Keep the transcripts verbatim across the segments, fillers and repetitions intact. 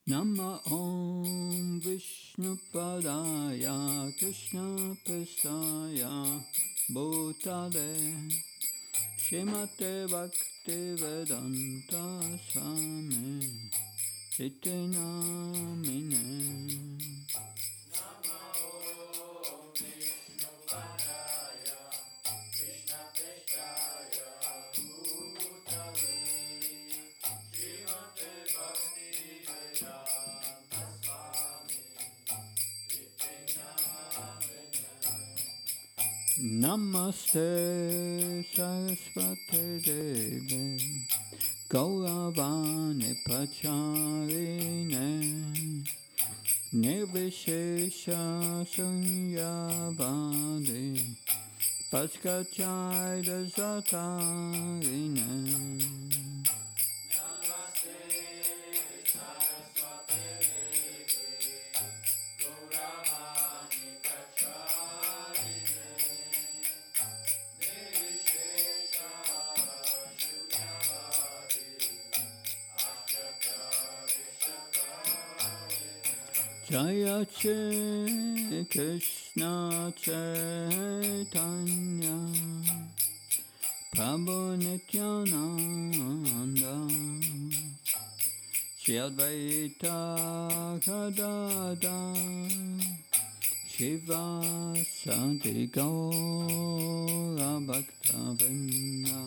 Nama Om Vishnupadaya Krishna Prasaya Bhutale Shrimate Bhaktivedanta Swami Iti Namine. Namaste Saraswati Devi Gauravani Pacharine Nirvishesha Sunyavadi Paskachayda Satarine. Jaya Shri Krishna Chaitanya Prabhu Nityananda Shri Advaita Gadadhar Shiva Sati Gaura Bhakta Vrinda.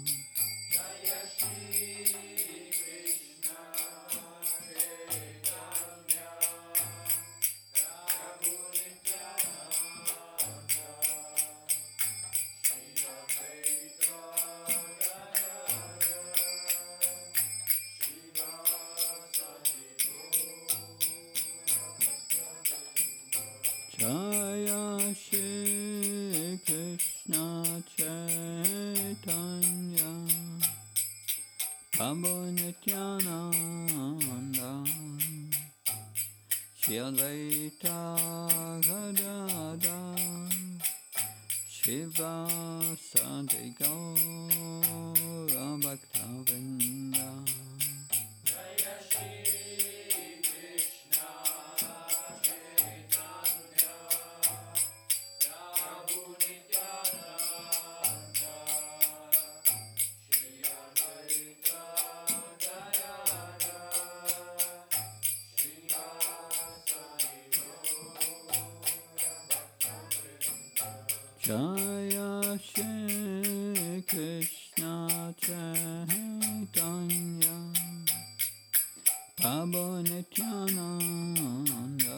Jaya Shri Krishna Chaitanya Prabhu Nityananda Shri Advaita Gadadhar Shiva Sati Gaura Bhakta Vrinda. Jaya Shri Krishna Chaitanya Prabhu Nityananda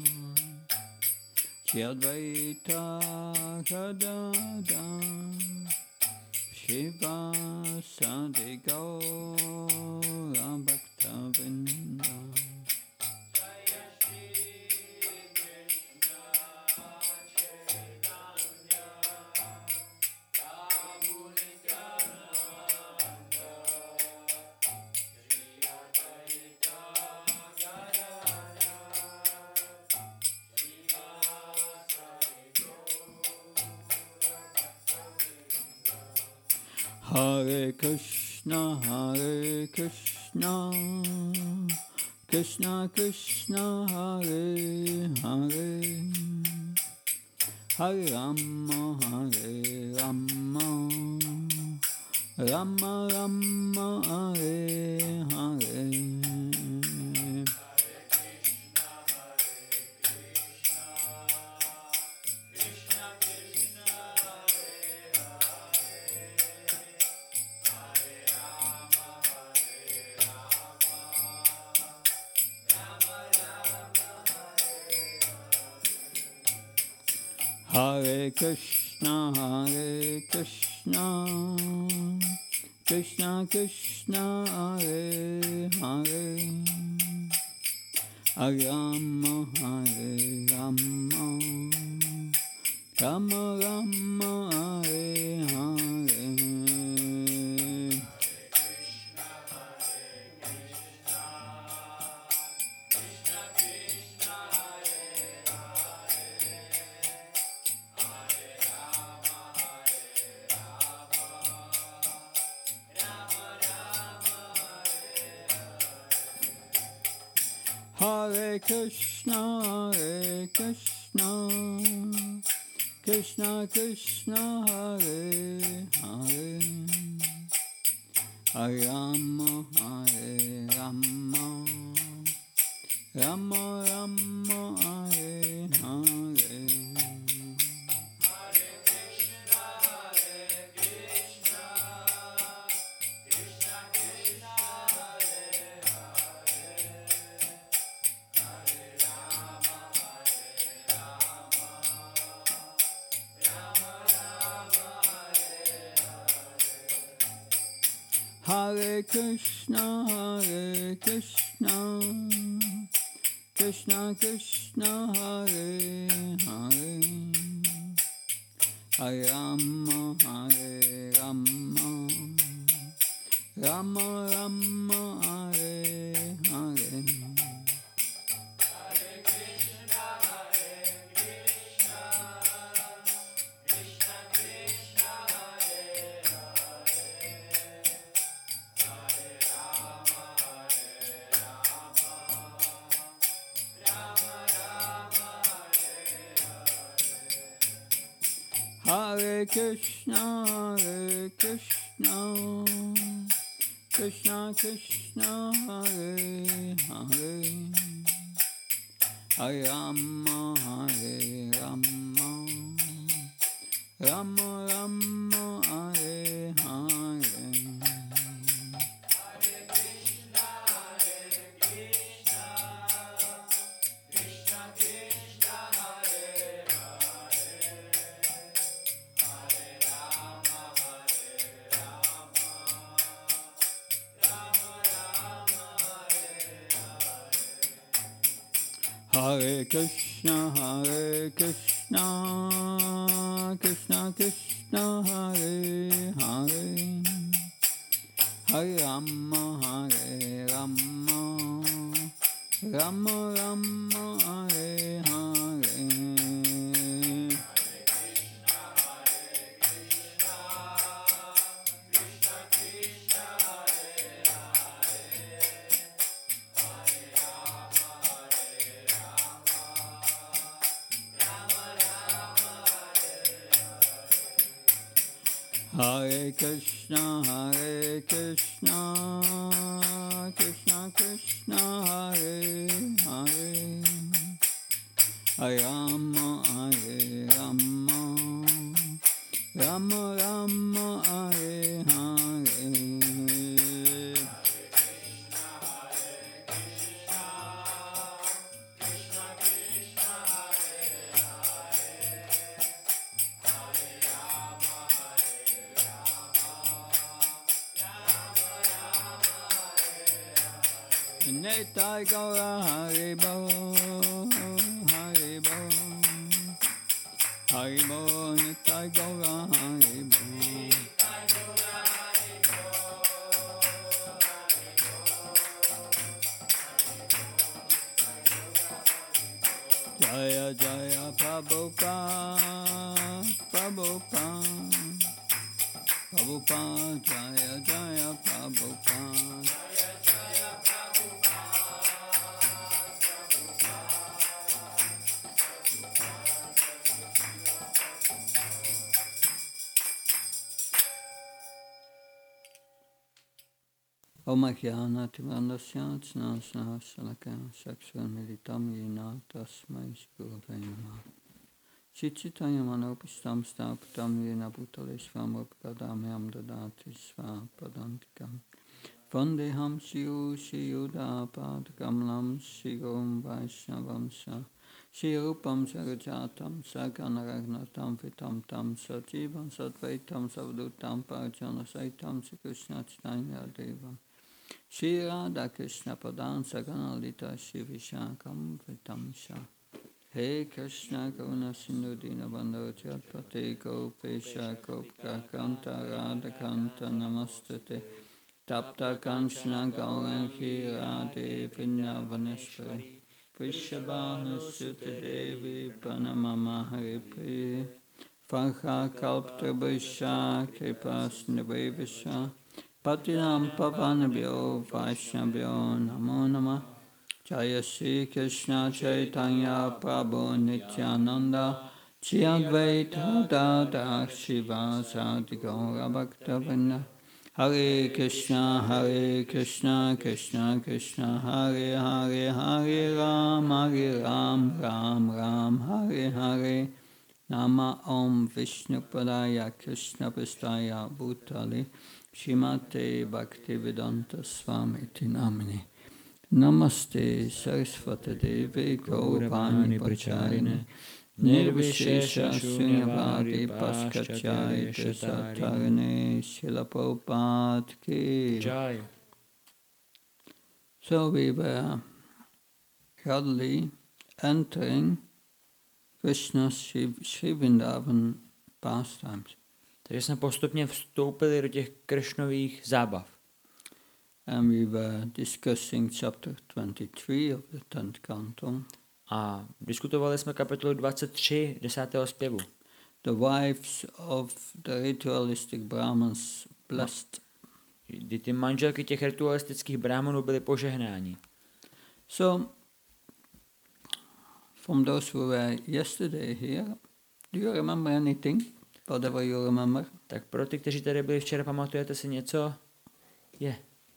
Shri Advaita Gadadhar Shiva Sati Gaura Bhakta Vrinda. Hare Krishna, Hare Krishna, Krishna Krishna, Hare Hare, Hare Rama, Hare Rama, Rama Rama, Hare Hare. Hare Krishna, Hare Krishna, Krishna Krishna, Hare Hare, Hare Rama, Hare Rama, Rama Rama, Hare Hare. Hare Krishna, Hare Krishna, Krishna Krishna, Hare Hare, Hare Rama, Hare Rama, Rama Rama, Hare Hare. Hare Krishna, Hare Krishna, Krishna Krishna, Hare Hare, Hare Rama, Hare Rama, Rama Rama, Hare Hare. Hare Krishna, Hare Krishna, Krishna Krishna, Hare Hare, Hare Rama, Hare Rama, Rama Rama, Hare Hare. Hare Krishna, Hare Krishna, Krishna Krishna, Hare Hare, Hare Rama, Hare Rama, Rama Rama, Hare Hare. Hare Krishna, Hare Krishna, Krishna Krishna, Hare Hare, Hare Rama, Hare Rama, Rama Rama, Hare Hare. Nitai Gaura Haribo, Haribo, Haribo, Nitai Gaura Haribo. Jaya Jaya Prabhupada, Prabhupada, Prabhupada, Jaya Jaya Prabhupada. Om Ajnana-timirandasya Jnana-salakaya Chakshurmilitam Yena Tasmai Gurave Namah Chittitaya-manopistam Sthapitam Yena Bhutale Svamrupakadamyam Dadati Svapadantikam Vandeham Shiru Shiyudapadkamlam Shirum Vaishnavamsa Shirupam Sarajatam Saganaragnatam Vitam Tam Sajivam Sadvaitam Savdutam Parjana Saitam Sikrishna Chaitanya Devam Shri Radha Krishna Padan Sagana Lita Shivishakam Vitamsha He Krishna Karuna Sindhu Dinabandha Jatpate Gopesha Gopka Kanta Radha Kanta Namastate Tapta Kanchana Gaurangi Radhe Vinyavaneshwari Vrishabhanu Sute Devi Pranamama Haripriye Vakha Kalptrabhisha Kripasnavesha Patinam Pavanabhyo Vaishnavyo Namo Namah Jaya Shri Krishna Chaitanya Prabhu Nityananda Shri Advaita Dada Shiva Sati Gaura Bhaktavinda Hare Krishna Hare Krishna Krishna Krishna Hare Hare Hare Ram Hare Ram Ram Ram Hare Hare Nama Om Vishnu Padaya Krishna Pristaya Bhutale Shrimate Bhaktivedanta Swami Namini Namaste Saraswati Devi Gaurani Pracharine Nirvishesha Shunyavadi Paskachari Desatarine Srila Prabhupada Ki Jai. So we were gradually entering Krishna's Sri Vrindavan pastimes. Takže jsme postupně vstoupili do těch Krishnových zábav. And we were discussing chapter twenty-three of the tenth canto. A diskutovali jsme kapitolu dvacet tři desátého zpěvu. The wives of the ritualistic Brahmins blessed. Kdy ty manželky těch ritualistických brahmanů byly požehnáni. So, from those who were yesterday here, do you remember anything? Whatever you remember? Tak pro ty, kteří tady byli včera, pamatujete si něco? Yeah.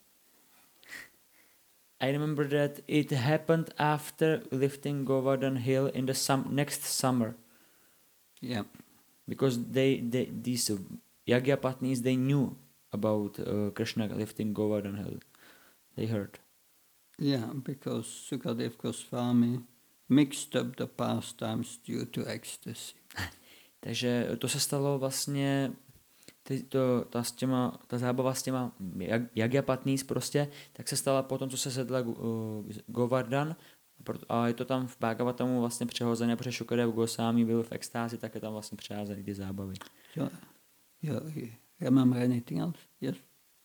I remember that it happened after lifting Govardhan Hill in the sum- next summer. Yeah. Because they, they these Yagyapatnis, they knew about uh, Krishna lifting Govardhan Hill. They heard. Yeah, because Sukadev Goswami mixed up the pastimes due to ecstasy. Takže to se stalo vlastně, ty, to, ta, s těma, ta zábava s těma Yagyapatnis prostě, tak se stala po tom, co se sedla uh, Govardhan, a je to tam v Bhagavatamu vlastně přehozené, protože Šukadev Goswami byl v extázi, tak je tam vlastně přeházely ty zábavy. So, you, you remember anything else? Yes?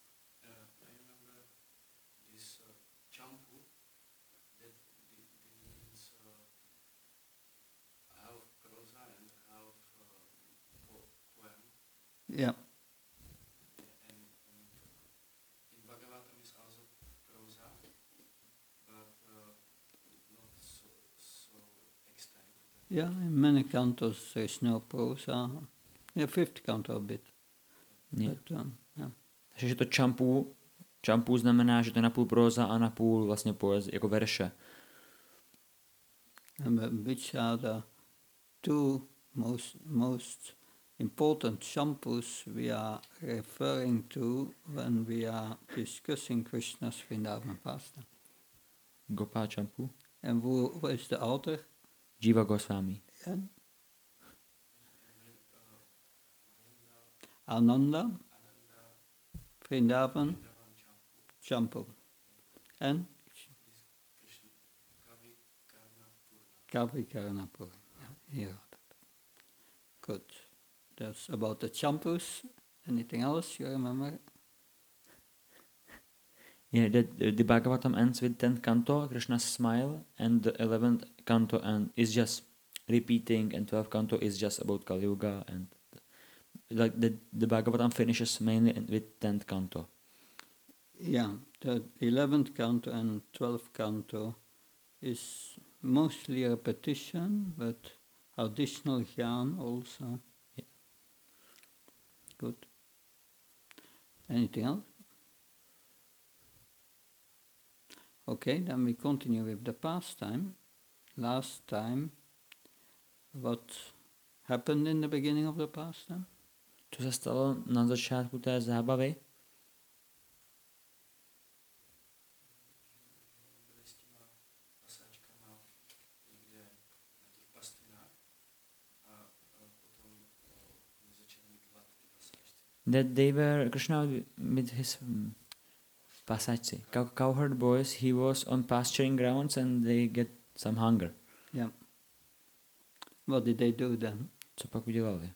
Yeah. And, and in Bhagavatam is also prosa, but uh, not so, so extent. Yeah, in many cantos there is no prosa. Yeah, fifth canto a bit. Yeah. But, um, yeah. Takže to čampu, čampu znamená, že to je napůl proza a napůl vlastně poezie, jako verše. And which are the two most most important shampoos we are referring to when we are discussing Krishna's Vrindavan pastime. Gopal čampu. And who, who is the author? Jiva Goswami. And Ananda, Vrindavan, Champu. And Kavi Karnapur. Yeah, here. Good. That's about the champus. Anything else you remember? Yeah, the, the Bhagavatam ends with tenth canto, Krishna's smile, and the eleventh canto and is just repeating, and twelfth canto is just about Kali Yuga, and like the the Bhagavatam finishes mainly with tenth canto. Yeah, the eleventh canto and twelfth canto is mostly repetition, but additional jnana also. Yeah. Good. Anything else? Okay, then we continue with the pastime. Last time, what happened in the beginning of the pastime? Co se stalo na začátku té zábavy? That they were, Krishna with his um, pasačci, cow, cowherd boys, he was on pasturing grounds and they get some hunger. Yeah. What did they do then? Co pak udělali?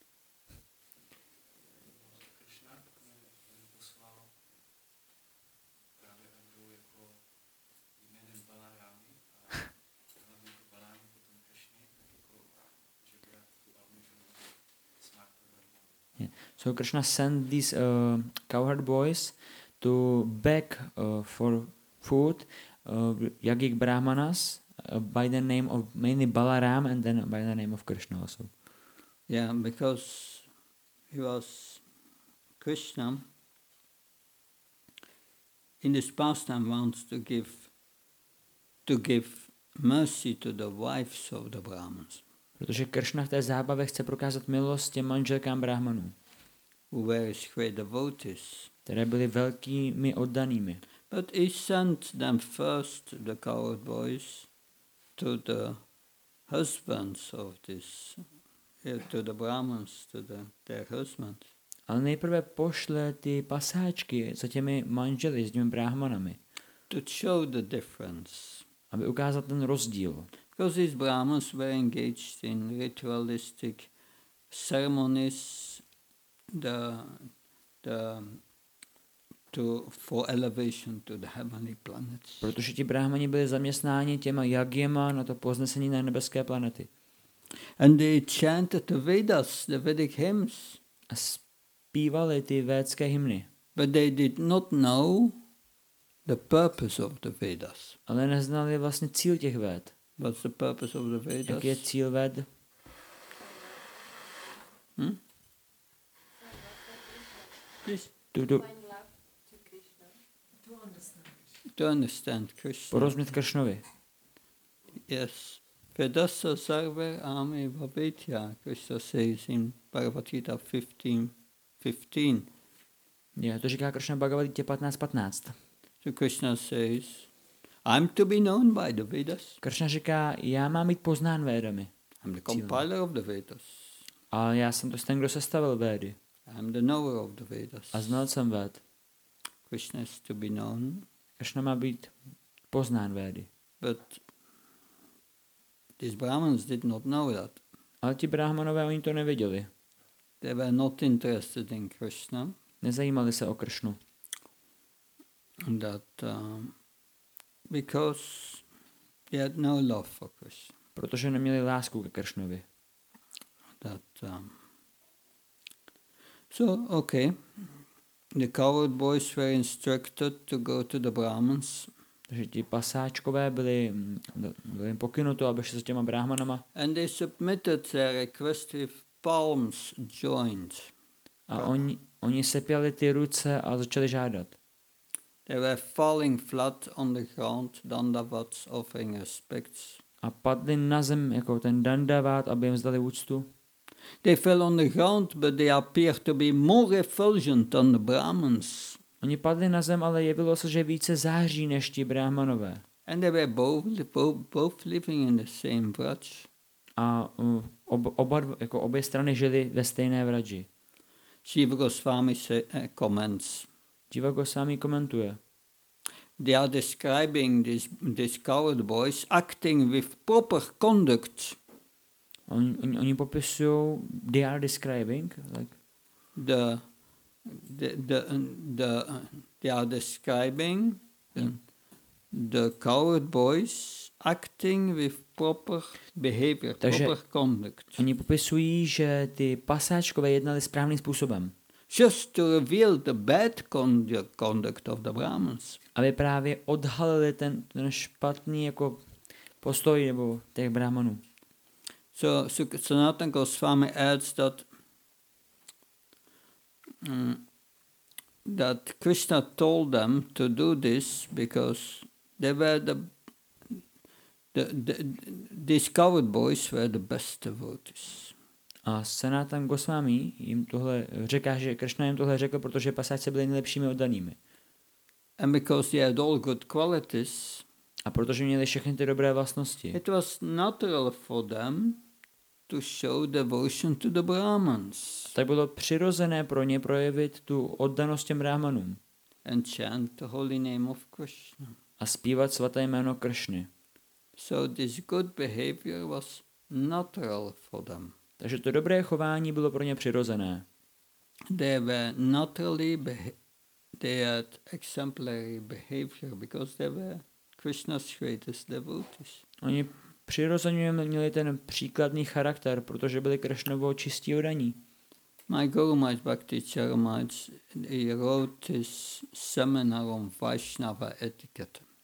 So Krishna sent these uh, cowherd boys to beg uh, for food uh, Yagik Brahmanas uh, by the name of mainly Balaram and then by the name of Krishna also. Yeah, because he was Krishna. In this pastime wants to give to give mercy to the wives of the Brahmins. Protože Krishna v té zábavě chce prokázat milost těm manželkám Brahmanů, who were his great devotees. které byly velkými oddanými. But he sent them first, the cowherd boys, to the husbands of this, yeah, to the Brahmins, to the, their husbands. Ale nejprve pošle ty pasáčky za těmi manželi, s těmi Brahmanami, To show the difference. aby ukázal ten rozdíl. Because these Brahmins were engaged in ritualistic ceremonies, the, the, to, for elevation to the heavenly planets. Protože ti Brahmani byli zaměstnáni těma jagyema na to poznesení na nebeské planety. And they chanted the Vedas, the Vedic hymns. A zpívali ty védské hymny. But they did not know the purpose of the Vedas. Ale neznali vlastně cíl těch véd. What's the purpose of the Vedas? Jak je cíl véd? Hmm? Yes. To, to, To understand Krishna. porozumět Kršnovi. Yes. Vedasa sarve ame vavetya, Krishna says in Bhagavad Gita fifteen fifteen. Je, to říká Kršna Bhagavad Gita patnáct patnáct. So Krishna says, I'm to be known by the Vedas. Kršna říká, já mám být poznán védami. I'm the compiler of the Vedas. A já jsem to ten, kdo sestavil védy. I'm the knower of the Vedas. A znal jsem véd. Krishna is to be known. Kršna má být poznán védy. But these Brahmins did not know that. Ale ti Brahmanové, oni to nevěděli. They were not interested in Krishna. Nezajímali se o Kršnu. That um, because they had no love for Krishna. Protože neměli lásku ke Kršnovi. That um, so okay. The cowherd boys were instructed to go to the Brahmins. Takže ti pasáčkové byli, byli jim pokynuto, aby šli s těma Brahmanama. And they submitted their request with palms joined. A oni, oni sepěli ty ruce a začali žádat. They were falling flat on the ground, dandavats offering respects. A padli na zem jako ten dandavat, aby jim vzdali úctu. They fell on the ground, but they appeared to be more refulgent than the Brahmins. Oni padli na zem, ale jevilo se, že více září než ti Brahmanové. And they were both, both, both living in the same vraj. A uh, ob, oba, jako obě strany žili ve stejné vraži. Shiva Goswami say, uh, comments. Jiva Goswami komentuje. They are describing this, this cowherd boys acting with proper conduct. Oni, oni, oni popisují, they are describing, like, The, the, the, the, they are describing the, the cowherd boys acting with proper behavior, Takže proper conduct. oni popisují, že ty pasáčkové jednali správným způsobem. Just to reveal the bad conduct, conduct of the Brahmins. Aby právě odhalili ten, ten špatný jako postoj nebo těch Brahmanů. So, so Sanatana Goswami adds that um, that Krishna told them to do this because they were the, the, the these cowherd boys were the best devotees. A Sanatana Goswami jim tohle říká, že Krishna jim tohle řekl, protože pasáčci byli nejlepšími oddanými. And because they had all good qualities, a protože měli všechny ty dobré vlastnosti, it was natural for them to show devotion to the Brahmins. Tak bylo přirozené pro ně projevit tu oddanost těm Brahmanům. And chant the holy name of Krishna. A zpívat svaté jméno Kršny. So this good behavior was natural for them. Takže to dobré chování bylo pro ně přirozené. They were naturally beha- they had exemplary behavior because they were Krishna's greatest devotees. Oni přirozeně měli ten příkladný charakter, protože byli Kršnovo čistí oddaní. My Guru Maharaj Bhakti Charamaj, he wrote his seminar on Vaishnava etiquette.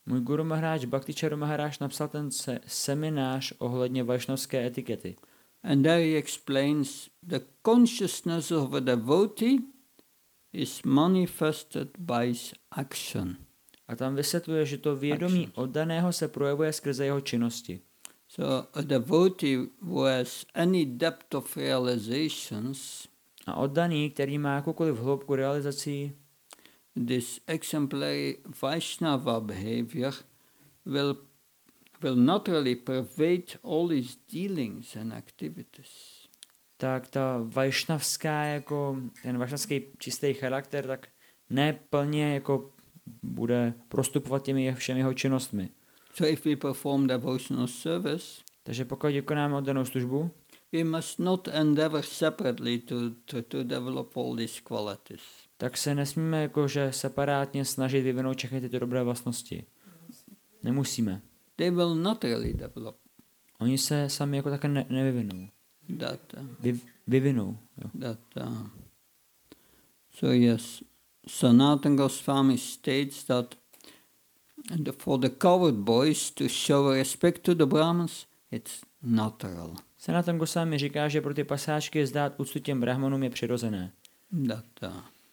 Můj guru Maharaj Bhakti Charu Maharaj napsal ten se- seminář ohledně vajšnavské etikety. And there he explains the consciousness of a devotee is manifested by his action. A tam vysvětluje, že to vědomí oddaného se projevuje skrze jeho činnosti. So a devotee who has any depth of realizations, A oddaný, který má jakoukoliv hloubku realizací, this exemplary Vaishnava behavior will will naturally pervade all his dealings and activities. tak ta vajšnavská, jako ten vajšnavský čistý charakter, tak neplně jako bude prostupovat těmi všemi jeho činnostmi. So if we perform devotional service, Takže pokud vykonáme oddanou službu, we must not endeavor separately to, to, to develop all these qualities. tak se nesmíme jakože separátně snažit vyvinout všechny tyto dobré vlastnosti. Nemusíme. They will naturally develop Oni se sami jako také ne- nevyvinou. that. Uh, Vy- vyvinou. Jo. that uh, so yes, Sanatana Goswami states that the, for the coward boys to show respect to the Brahmins, it's natural. Sanatana Goswami říká, že pro ty pasáčky zdát úctu těm brahmanům je přirozené. That uh,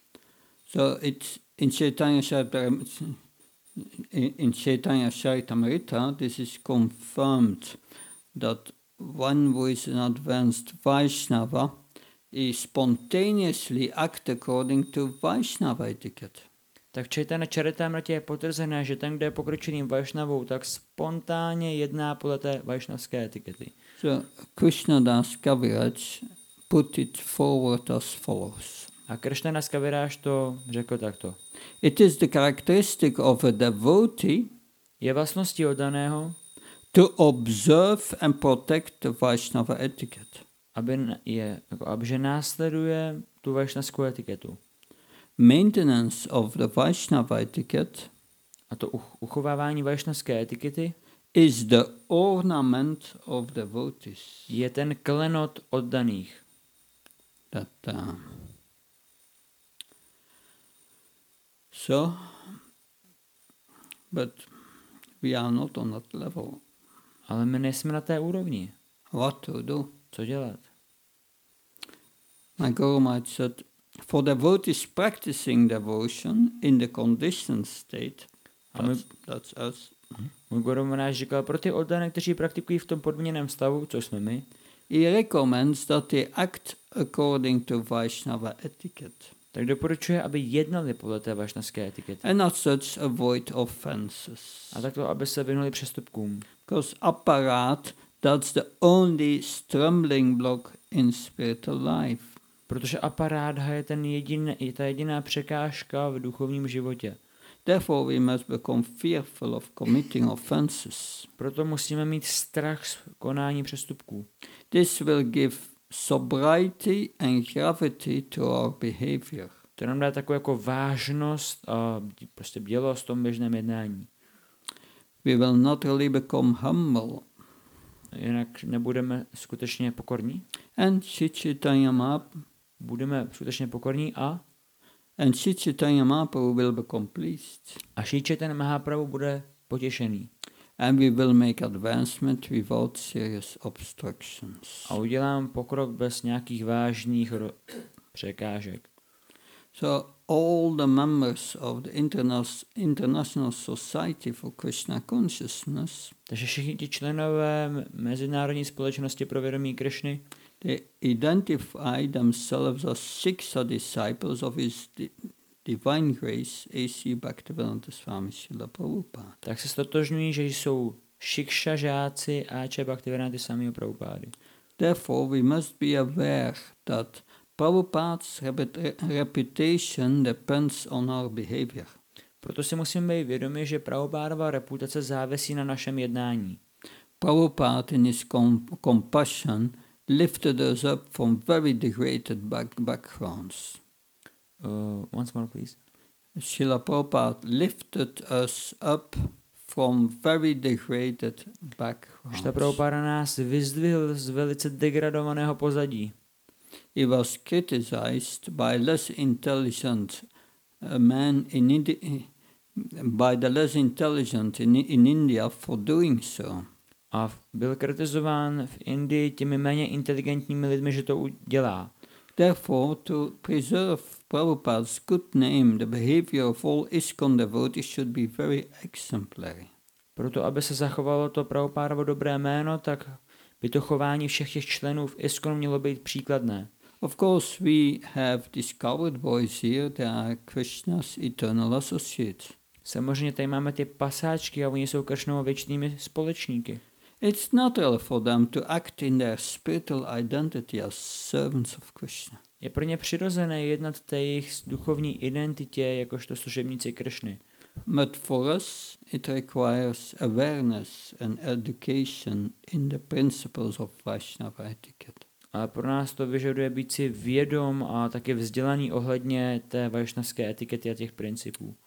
so it's in Chaitanya Charitamrita, in, in Chaitanya Charitamrita, this is confirmed that one who is an advanced Vaishnava he spontaneously act according to Vaishnava etiquette. Tak v Chaitanya Charitamrtě je potvrzené, že ten, kdo je pokročilým vajšnavou, tak spontánně jedná podle té vajšnavské etikety. So Krishnadas Kaviraj put it forward as follows. A Krishnadas Kaviraj to řekl takto. It is the characteristic of a devotee Je vlastností oddaného, to observe and protect the Vaishnava etiquette. aby, n- je, jako, aby že následuje tu vajšnavskou etiketu. Maintenance of the Vaishnava etiquette A to uch- uchovávání vajšnavské etikety is the ornament of devotees. je ten klenot oddaných. That, uh, so, but we are not on that level. Ale my nejsme na té úrovni. What to do? Co dělat? My Guru Maharaj said, for devotees practicing devotion in the conditioned state, A my- that's, that's us, Můj Guru Maharaj říkal, pro ty oddané, kteří praktikují v tom podmíněném stavu, co jsme my, he recommends that they act according to Vaishnava etiquette, tak doporučuje, aby jednali podle té vajšnavské etikety. and as such avoid offenses. A takto, aby se vyhnuli přestupkům. Because aparat, that's the only stumbling block in spiritual life. Protože aparádha je, ten jedin, je ta jediná překážka v duchovním životě. Therefore, we must become fearful of committing offenses. Proto musíme mít strach z konání přestupků. This will give sobriety and gravity to our behavior. To nám dá takovou jako vážnost a prostě bdělost v tom běžném jednání. We will not really become humble. Jinak nebudeme skutečně pokorní. And Sri Chaitanya Mahaprabhu Budeme skutečně pokorní a and Sri Chaitanya Mahaprabhu will become pleased. a Šri Chaitanya Mahaprabhu bude potěšený. And we will make advancement without serious obstructions. A udělám pokrok bez nějakých vážných ro- překážek. So all the members of the internas- International Society for Krishna Consciousness, Takže všichni ti členové m- Mezinárodní společnosti pro vědomí Krišny, they identify themselves as Shiksha disciples of his di- divine grace, A C Bhaktivedanta Swami Srila Prabhupada. tak se stotožňují, že jsou šikša žáci A Č Bhaktivedanta Swamiho Prabhupády. Therefore, we must be aware that Prabhupada's reput- reputation depends on our behavior. Proto si musíme být vědomi, že Prabhupádova reputace závisí na našem jednání. Prabhupada, in his com- compassion, lifted us up from very degraded back- backgrounds. Uh, once more, please. Srila Prabhupada lifted us up from very degraded backgrounds. Šta Prabhupáda nás vyzdvihl z velice degradovaného pozadí. He was criticized by less intelligent uh, men in Indi- by the less intelligent in, in India for doing so. A byl kritizován v Indii těmi méně inteligentními lidmi, že to udělá. Therefore, to preserve Prabhupada's good name, the behavior of all ISKCON devotees should be very exemplary. Proto, aby se zachovalo to Prabhupádovo dobré jméno, tak by to chování všech těch členů v ISKCON mělo být příkladné. Of course, we have discovered boys here, they are Krishna's eternal associates. Samozřejmě tady máme ty pasáčky a oni jsou Kršnovo věčnými společníky. It's natural for them to act in their spiritual identity as servants of Krishna. Je pro ně přirozené jednat té jejich duchovní identitě jakožto služebníci Kršny. But for us, it requires awareness and education in the principles of Vaishnava etiquette. Ale pro nás to vyžaduje být si vědom a také vzdělaný ohledně té vajšnavské etikety a těch principů.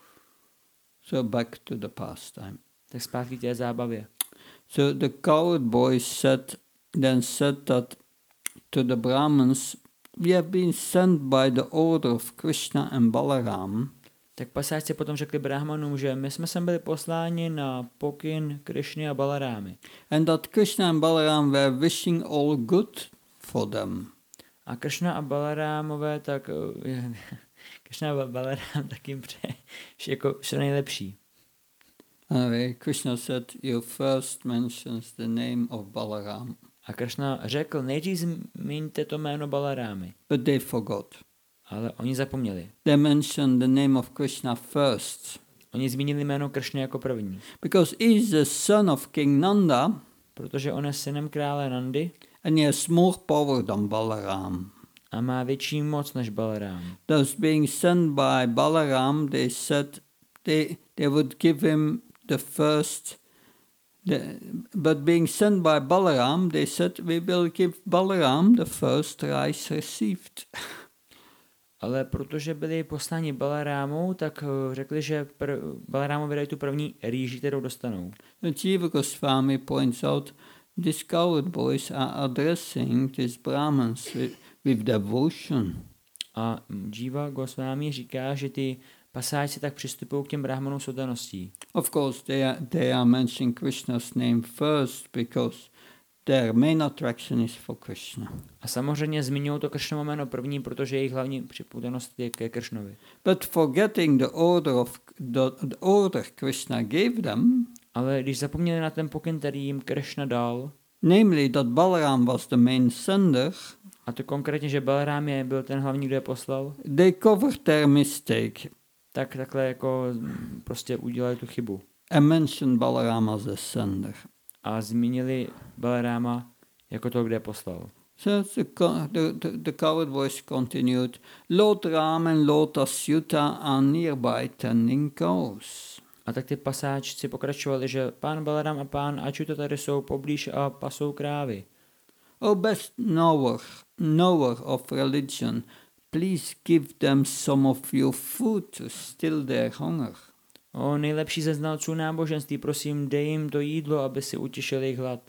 So back to the pastime. Tak zpátky k té zábavě. So the cowherd boys said, then said that to the Brahmins, we have been sent by the order of Krishna and Balaram. Tak pasáčci potom řekli Brahmanům, že my jsme sem byli posláni na pokyn Krišny a Balarámy. And that Krishna and Balaram were wishing all good for them. A Kršna a Balarámové, tak Kršna a Balarám tak jim přeje jako vše nejlepší. Anyway, Krishna said, you first mentions the name of Balaram. A Kršna řekl, nejdřív zmíňte to jméno Balarámy. But they forgot. Ale oni zapomněli. They mentioned the name of Krishna first. Oni zmínili jméno Kršny jako první. Because he is the son of King Nanda. Protože on je synem krále Nandy. And he has more power than Balaram. A má větší moc než Balarám. Thus being sent by Balaram, they said they, they would give him the first, the, but being sent by Balaram, they said we will give Balaram the first rice received. Ale protože byli posláni Balarámou, tak řekli, že pr- Balarámovi dají tu první rýži, kterou dostanou. Jiva Goswami points out, these cowherd boys are addressing these Brahmins with, with devotion. A Jiva Goswami říká, že ty pasáčci tak přistupují k těm Brahmanům s oddaností. Of course, they are, they are mentioning Krishna's name first because their main attraction is for Krishna. A samozřejmě zmiňují to Kršnovo jméno první, protože jejich hlavní připutanost je ke Kršnovi. But forgetting the order of the, the order Krishna gave them, ale když zapomněli na ten pokyn, který jim Kršna dal, namely that Balaram was the main sender, a to konkrétně, že Balarám je byl ten hlavní, kdo je poslal, they covered their mistake tak takhle jako prostě udělali tu chybu. and mentioned Balaram as a sender. A zmínili Balaráma jako to, kde je poslal. So the, the, the, the cowherd voice continued, Lord Ram and Lord Asyuta are nearby tending cows. A tak ty pasáčci pokračovali, že pán Balaram a pán Ačuta tady jsou poblíž a pasou krávy. O best knower, knower of religion, please give them some of your food to still their hunger. O nejlepší ze znalců náboženství, prosím, dej jim to jídlo, aby si utěšili jejich hlad.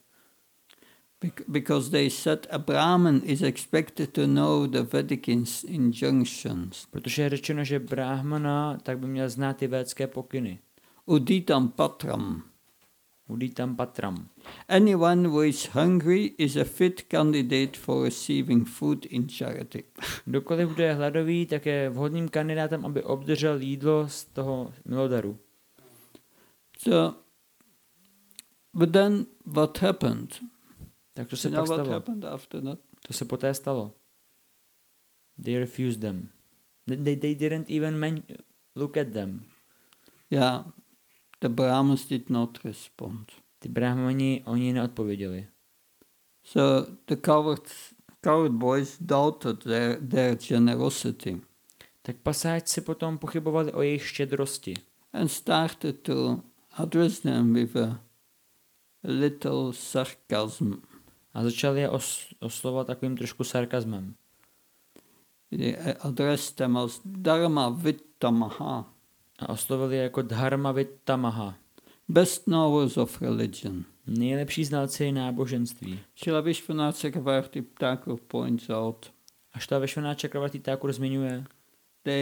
Because they said a Brahmin is expected to know the Vedic injunctions. Protože je řečeno, že Brahmana tak by měl znát ty védské pokyny. Uditam patram. Uditam patram. Anyone who is hungry is a fit candidate for receiving food in charity. Kdokoliv, kdo je hladový, tak je vhodným kandidátem, aby obdržel jídlo z toho milodaru. So, but then what happened? Tak to se You pak know what stalo. happened after that? To se poté stalo. They refused them. They, they didn't even men- look at them. Yeah, the Brahmins did not respond. Ty brahmani, oni neodpověděli. So the coward, coward boys doubted their, their generosity Tak pasáčci potom pochybovali o jejich štědrosti. and started to address them with a little sarcasm. A začali je os- oslovat takovým trošku sarkazmem. They addressed them as Dharma Vittamaha, A oslovili je jako Dharma Vittamaha. best knowers of religion. Nejlepší znalci náboženství. Srila Vishwanath Chakravarti Thakur points out Až ta Vishwanath Chakravarti Thakur zmiňuje, they,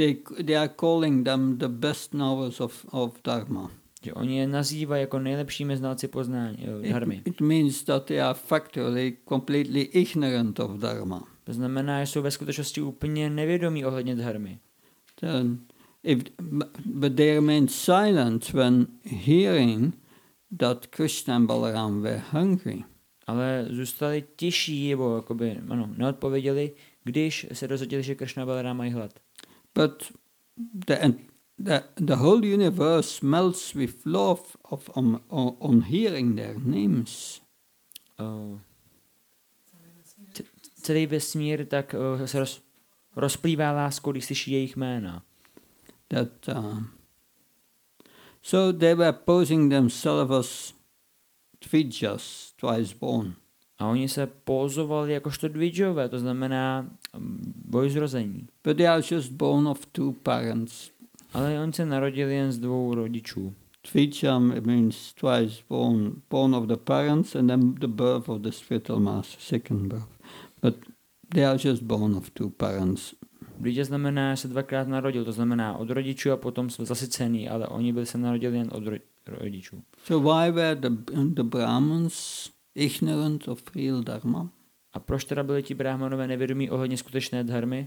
they, they are calling them the best knowers of, of Dharma. Že oni je nazývají jako nejlepšími znalci poznání, jo, dharmy. It, it means that they are factually completely ignorant of Dharma. To znamená, že jsou ve skutečnosti úplně nevědomí ohledně dharmy. Then, if, but they remain silent when hearing that Krishna and Balaram were hungry. Ale zůstali tiší, nebo jakoby, ano, neodpověděli, když se dozvěděli, že Krishna a Balaram mají hlad. But the, the, the whole universe melts with love of, on, on, on hearing their names. Oh. C- celý vesmír tak uh, se roz, rozplývá láskou, když slyší jejich jména. That, uh, so they were posing themselves as Tvijas, twice born. A oni se pozovali jakožto dvidžové, to znamená um, bojzrození. But they are just born of two parents. Ale oni se narodili jen z dvou rodičů. Tvija means twice born, born of the parents, and then the birth of the spiritual master, second birth. But they are just born of two parents. Dvidža znamená, že se dvakrát narodil, to znamená od rodičů a potom jsou zasycený, ale oni byli se narodili jen od ro- rodičů. So why were the, the Brahmins ignorant of real dharma? A proč teda byli ti bráhmanové nevědomí ohledně skutečné dharmy?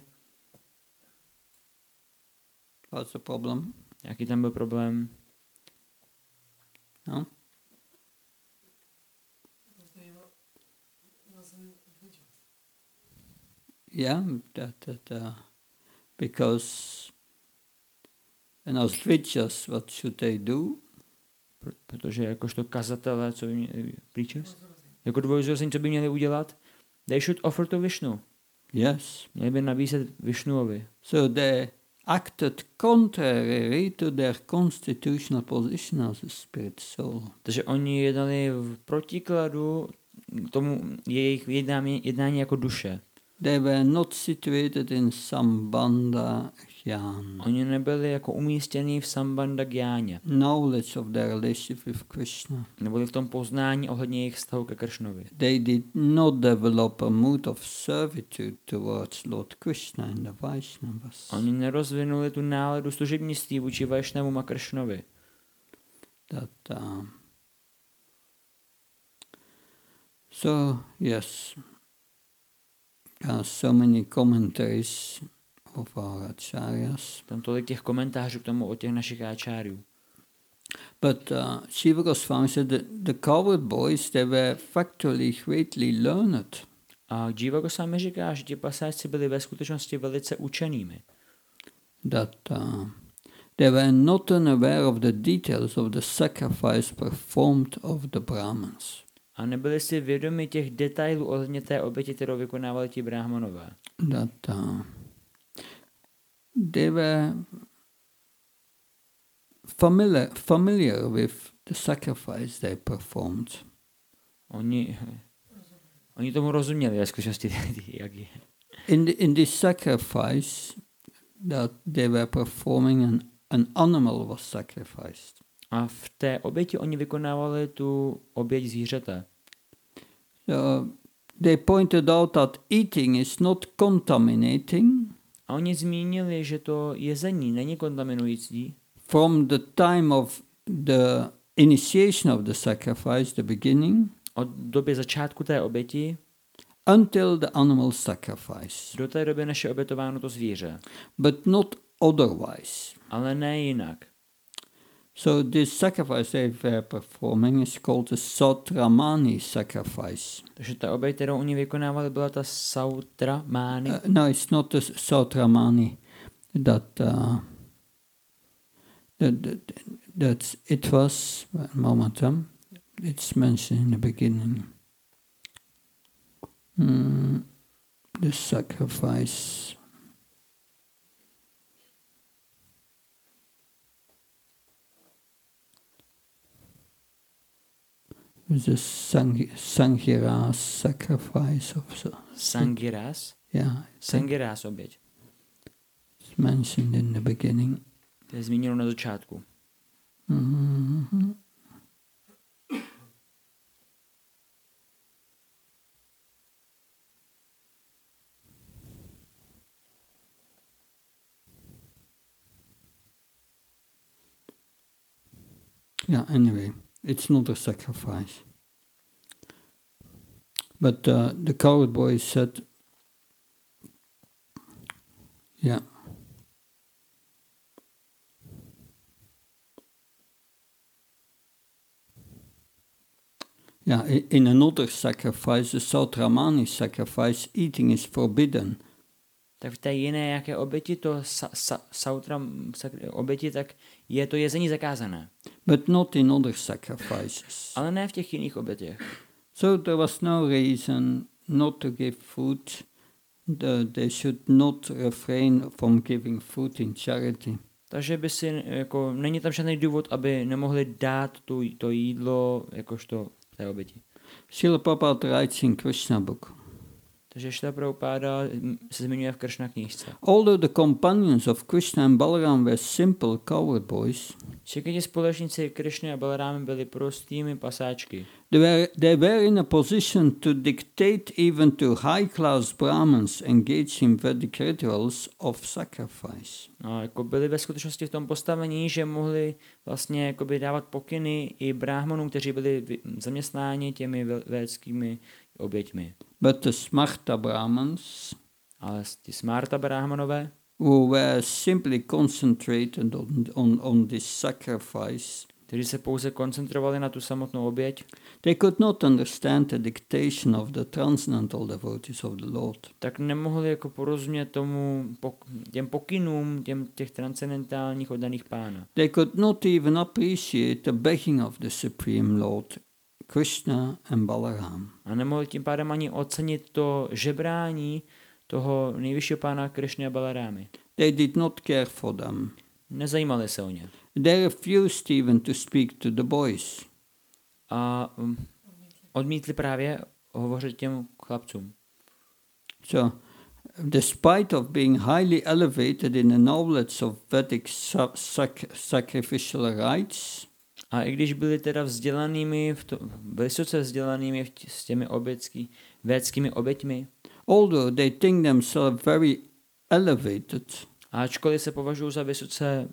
What's the problem? Jaký tam byl problém? No? Yeah, that, that, uh, because and as Tvijas, what should they do? Pr- protože jakožto kazatelé, co by měli, preachers? Jako dvojzrození, co by měli udělat? They should offer to Vishnu. Yes. Měli by nabízet Vishnuovi. So they acted contrary to their constitutional position as a spirit soul. Takže oni jednali v protikladu tomu jejich jednání, jednání jako duše. They were not situated in Sambandha Jnana. Oni nebyli jako umístěni v Sambandha Gjáně. Knowledge of their relationship with Krishna. Nebyli v tom poznání ohledně jejich vztahu ke Kršnovi. They did not develop a mood of servitude towards Lord Krishna and the Vaishnavas. Oni nerozvinuli tu náladu služebnictví vůči Vaishnavům a Kršnovi. That, uh, so, yes, uh, so many commentaries of our acharyas. Tam tolik těch komentářů k tomu od těch našich áčáriů. But uh, Shiva Goswami said that the coward boys, they were factually greatly learned. A Jiva Goswami říká, že ti pasáčci byli ve skutečnosti velice učenými. That uh, they were not unaware of the details of the sacrifice performed of the Brahmins. A nebyli si vědomi těch detailů ohledně té oběti, kterou vykonávali ti bráhmanové. That uh, they were familiar, familiar with the sacrifice they performed. Oni, oni tomu rozuměli ve skutečnosti, jak je. In, the, in this sacrifice that they were performing, an, an animal was sacrificed. A v té oběti oni vykonávali tu oběť zvířete. So they pointed out that eating is not contaminating A oni zmínili, že to jezení není kontaminující from the time of the initiation of the sacrifice, the beginning, od doby začátku té oběti until the animal sacrifice, do té doby, než je obětováno to zvíře. but not otherwise. Ale ne jinak. So this sacrifice they were performing is called the Sautramani sacrifice. Takže ta oběť, kterou oni vykonávali, byla ta Sautramani. Uh, no, it's not the Sautramani. That, uh, that, that, that it was, one moment, um, it's mentioned in the beginning. Mm, the sacrifice. The Sang- Sanghira sacrifice of the, Sangiras. yeah, Sangiras oběť. it's mentioned in the beginning. To je zmíněno na začátku. Mm-hmm. Yeah, anyway, it's not a sacrifice. But uh, the coward boy said, yeah. Yeah, in another sacrifice, the Sautramani sacrifice, eating is forbidden. Tak v té jiné jaké oběti, to sa, sa, sautra oběti, tak je to jezení zakázané. But not in other sacrifices. Ale ne v těch jiných obětech. So there was no reason not to give food. The, they should not refrain from giving food in charity. Takže by si, jako, není tam žádný důvod, aby nemohli dát tu, to jídlo, jakožto v té oběti. Srila Prabhupada writes in Krishna book. Takže Šrila Prabhupada se zmiňuje v Krishna knížce. Although the companions of Krishna and Balaram were simple coward boys, všichni ti společníci Krishny a Balarámy byli prostými pasáčky. They were, they were in a position to dictate even to high-class Brahmins engaged in Vedic rituals of sacrifice. No, jako byli ve skutečnosti v tom postavení, že mohli vlastně jakoby dávat pokyny i bráhmanům, kteří byli zaměstnáni těmi védskými oběťmi. But the Smarta Brahmins, ale ti Smarta bráhmanové, who were simply concentrated on, on, on this sacrifice, kteří se pouze koncentrovali na tu samotnou oběť, they could not understand the dictation of the transcendental devotees of the Lord. Tak nemohli jako porozumět tomu těm pokynům těm těch transcendentálních oddaných pána. They could not even appreciate the begging of the Supreme Lord, Krishna and Balaram. A nemohli tím pádem ani ocenit to žebrání toho nejvyššího pána Krishny a Balarámy. They did not care for them. Nezajímali se o ně. They refused even to speak to the boys. A um, odmítli právě hovořit těm chlapcům. So, despite of being highly elevated in the knowledge of Vedic sac- sacrificial rites, a i když byli teda vzdělanými, v to, vysoce vzdělanými v tě, s těmi obětský, védskými oběťmi, although they think themselves very elevated, a ačkoliv se považují za vysoce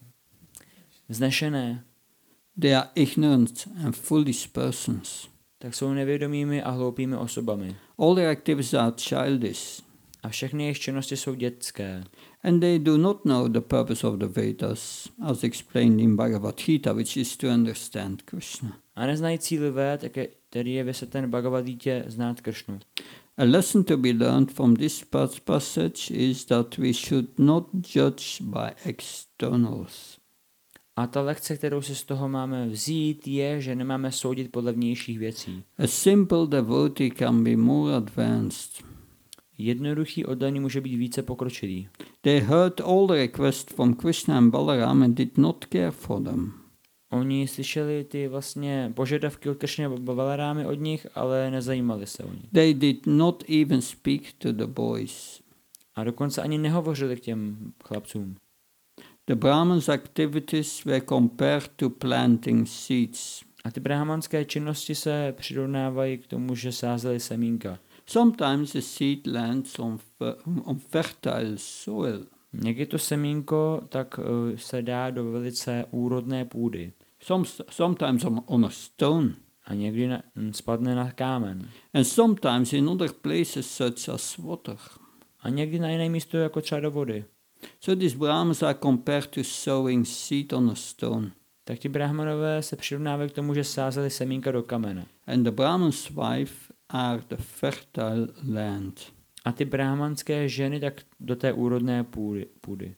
vznešené, they are ignorant and foolish persons. Tak jsou nevědomými a hloupými osobami. All their activities are childish. A všechny jejich činnosti jsou dětské. And they do not know the purpose of the Vedas, as explained in Bhagavad Gita, which is to understand Krishna. A neznají cíl Véd, který je vysvětlen Bhagavad Gita, znát Krishnu. A lesson to be learned from this passage is that we should not judge by externals. A ta lekce, kterou si z toho máme vzít, je, že nemáme soudit podle vnějších věcí. A simple devotee can be more advanced. Jednoduchý oddaný může být více pokročilý. They heard all the requests from Krishna and Balaram and did not care for them. Oni slyšeli ty vlastně požadavky od Krishny a Balarámy od nich, ale nezajímali se o ně. They did not even speak to the boys. A dokonce ani nehovořili k těm chlapcům. The Brahman's activities were compared to planting seeds. A ty brahmanské činnosti se přirovnávají k tomu, že sázeli semínka. Sometimes the seed lands on, on fertile soil. Někdy to semínko tak uh, se dá do velice úrodné půdy. Some, sometimes on, on a stone. A někdy na, spadne na kámen. And sometimes in other places such as water. A někdy na jiné místo jako třeba do vody. So these Brahmans are compared to sowing seed on a stone. Tak ti brahmanové se přirovnávají k tomu, že sázeli semínka do kamene. And the Brahman's wife are the fertile land. A ty brahmanské ženy tak do té úrodné půdy. půdy.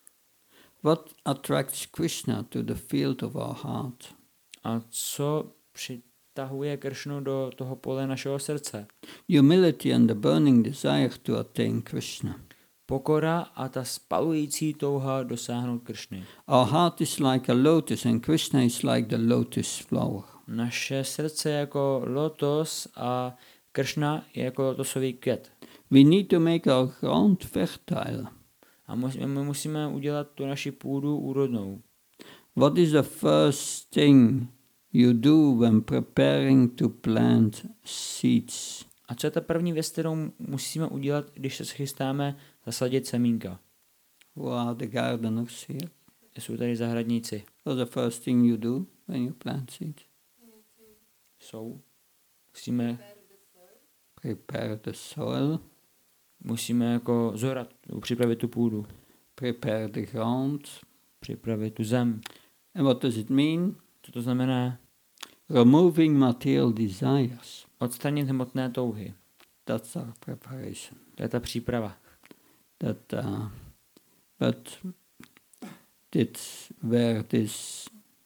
What attracts Krishna to the field of our heart? A co přitahuje Krishnu do toho pole našeho srdce? Humility and the burning desire to attain Krishna. Pokora a ta spalující touha dosáhnout Krishny. Our heart is like a lotus and Krishna is like the lotus flower. Naše srdce je jako lotos a Krishna je jako lotosový květ. We need to make our ground fertile. A my musíme udělat tu naši půdu úrodnou. What is the first thing you do when preparing to plant seeds? A co je ta první věc, kterou musíme udělat, když se chystáme zasadit semínka? Who are the gardeners here? Jsou tady zahradníci. What's the first thing you do? when you plant seeds? Jsou. Musíme, Prepare the soil, musíme jako zorat, připravit tu půdu, prepare the ground. připravit tu zem. And what does it mean? Co to znamená? Removing material desires. Odstranit hmotné touhy. That's our preparation. To je ta příprava. That, uh, but it's where this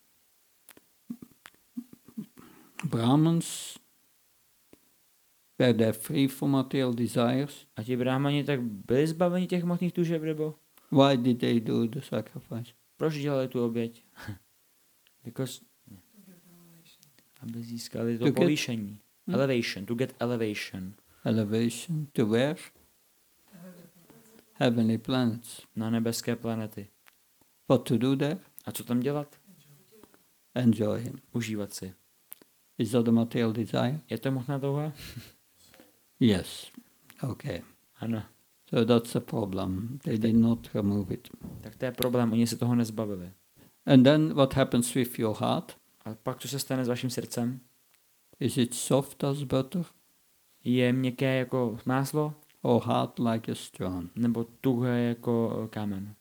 Brahmins, were they free from material desires? A ti bráhmani tak byli zbaveni těch hmotných tužeb, nebo? Why did they do the sacrifice? Proč dělali tu oběť? Because, aby získali to To get- povýšení. Hmm? Elevation, to get elevation. Elevation to where? Heavenly planets. Na nebeské planety. What to do there? A co tam dělat? Enjoy him. Užívat si. Is that a material desire? Je to hmotná touha? Yes. Okay. Ano. So that's a problem. They did not remove it. Tak to je problém, oni se toho nezbavili. And then what happens with your heart? A pak co se stane s vaším srdcem? Is it soft as butter Je měkké jako máslo? or hard like a stone? Nebo tuhé jako kámen?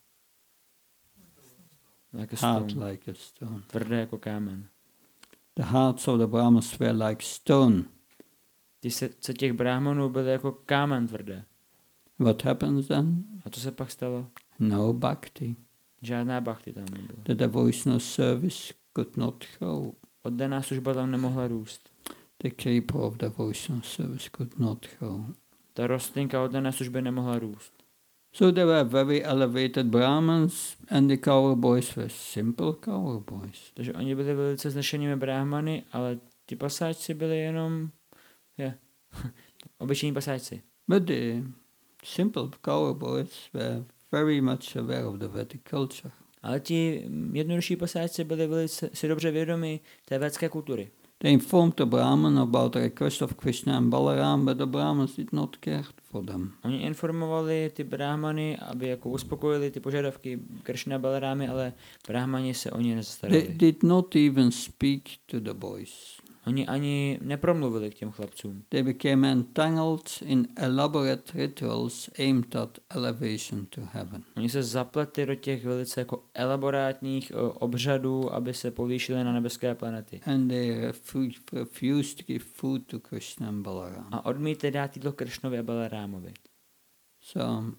Like a Hard stone. like a stone. Tvrdé jako kámen. The hearts of the Brahmins were like stone. Ty srdce těch bráhmanů byly jako kámen tvrdé. What happens then? A co se pak stalo? No bhakti. Žádná bhakti tam nebyla. The devotional service could not grow. Oddaná služba tam nemohla růst. The creeper of devotional service could not grow. Ta rostlinka oddané služby nemohla růst. So there were very elevated Brahmins and the cowboys were simple cowboys. Takže oni byli velice znešenými bráhmany, ale ti pasáčci byli jenom je, obyčejní pasáčci. But the simple cowboys were very much aware of the Vedic culture. Ale ti jednodušší pasáčci byli velice si dobře vědomi té védské kultury. They informed the Brahman about the request of Krishna and Balaram, but the Brahmins did not care for them. Oni informovali ty bráhmany, aby jako uspokojili ty požadavky Kršna a Balarámy, ale bráhmani se o ně They nezastarali. did not even speak to the boys. Oni ani nepromluvili k těm chlapcům. They became entangled in elaborate rituals aimed at elevation to heaven. Oni se zapletli do těch velice jako elaborátních o, obřadů, aby se povýšili na nebeské planety. And they refu- refused to give food to Krishna and Balaram. A odmítli dát jídlo Kršnovi a Balarámovi. So,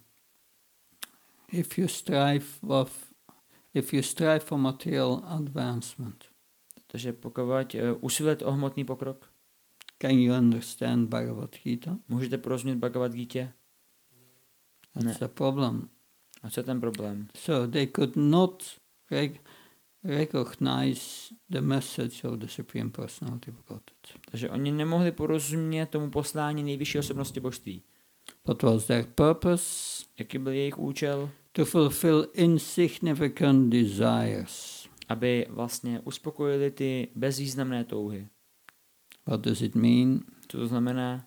if you strive of, if you strive for material advancement, Takže pokud uh, usilujete o hmotný pokrok, can you understand Bhagavad Gita? můžete porozumět Bhagavad Gita? That's Ne. the problem. A co je ten problém? So they could not rec- recognize the message of the Supreme Personality of Godhead. Takže oni nemohli porozumět tomu poslání nejvyšší osobnosti božství. What was their purpose? Jaký byl jejich účel? To fulfill insignificant desires. Aby vlastně uspokojili ty bezvýznamné touhy. What does it mean? Co to znamená?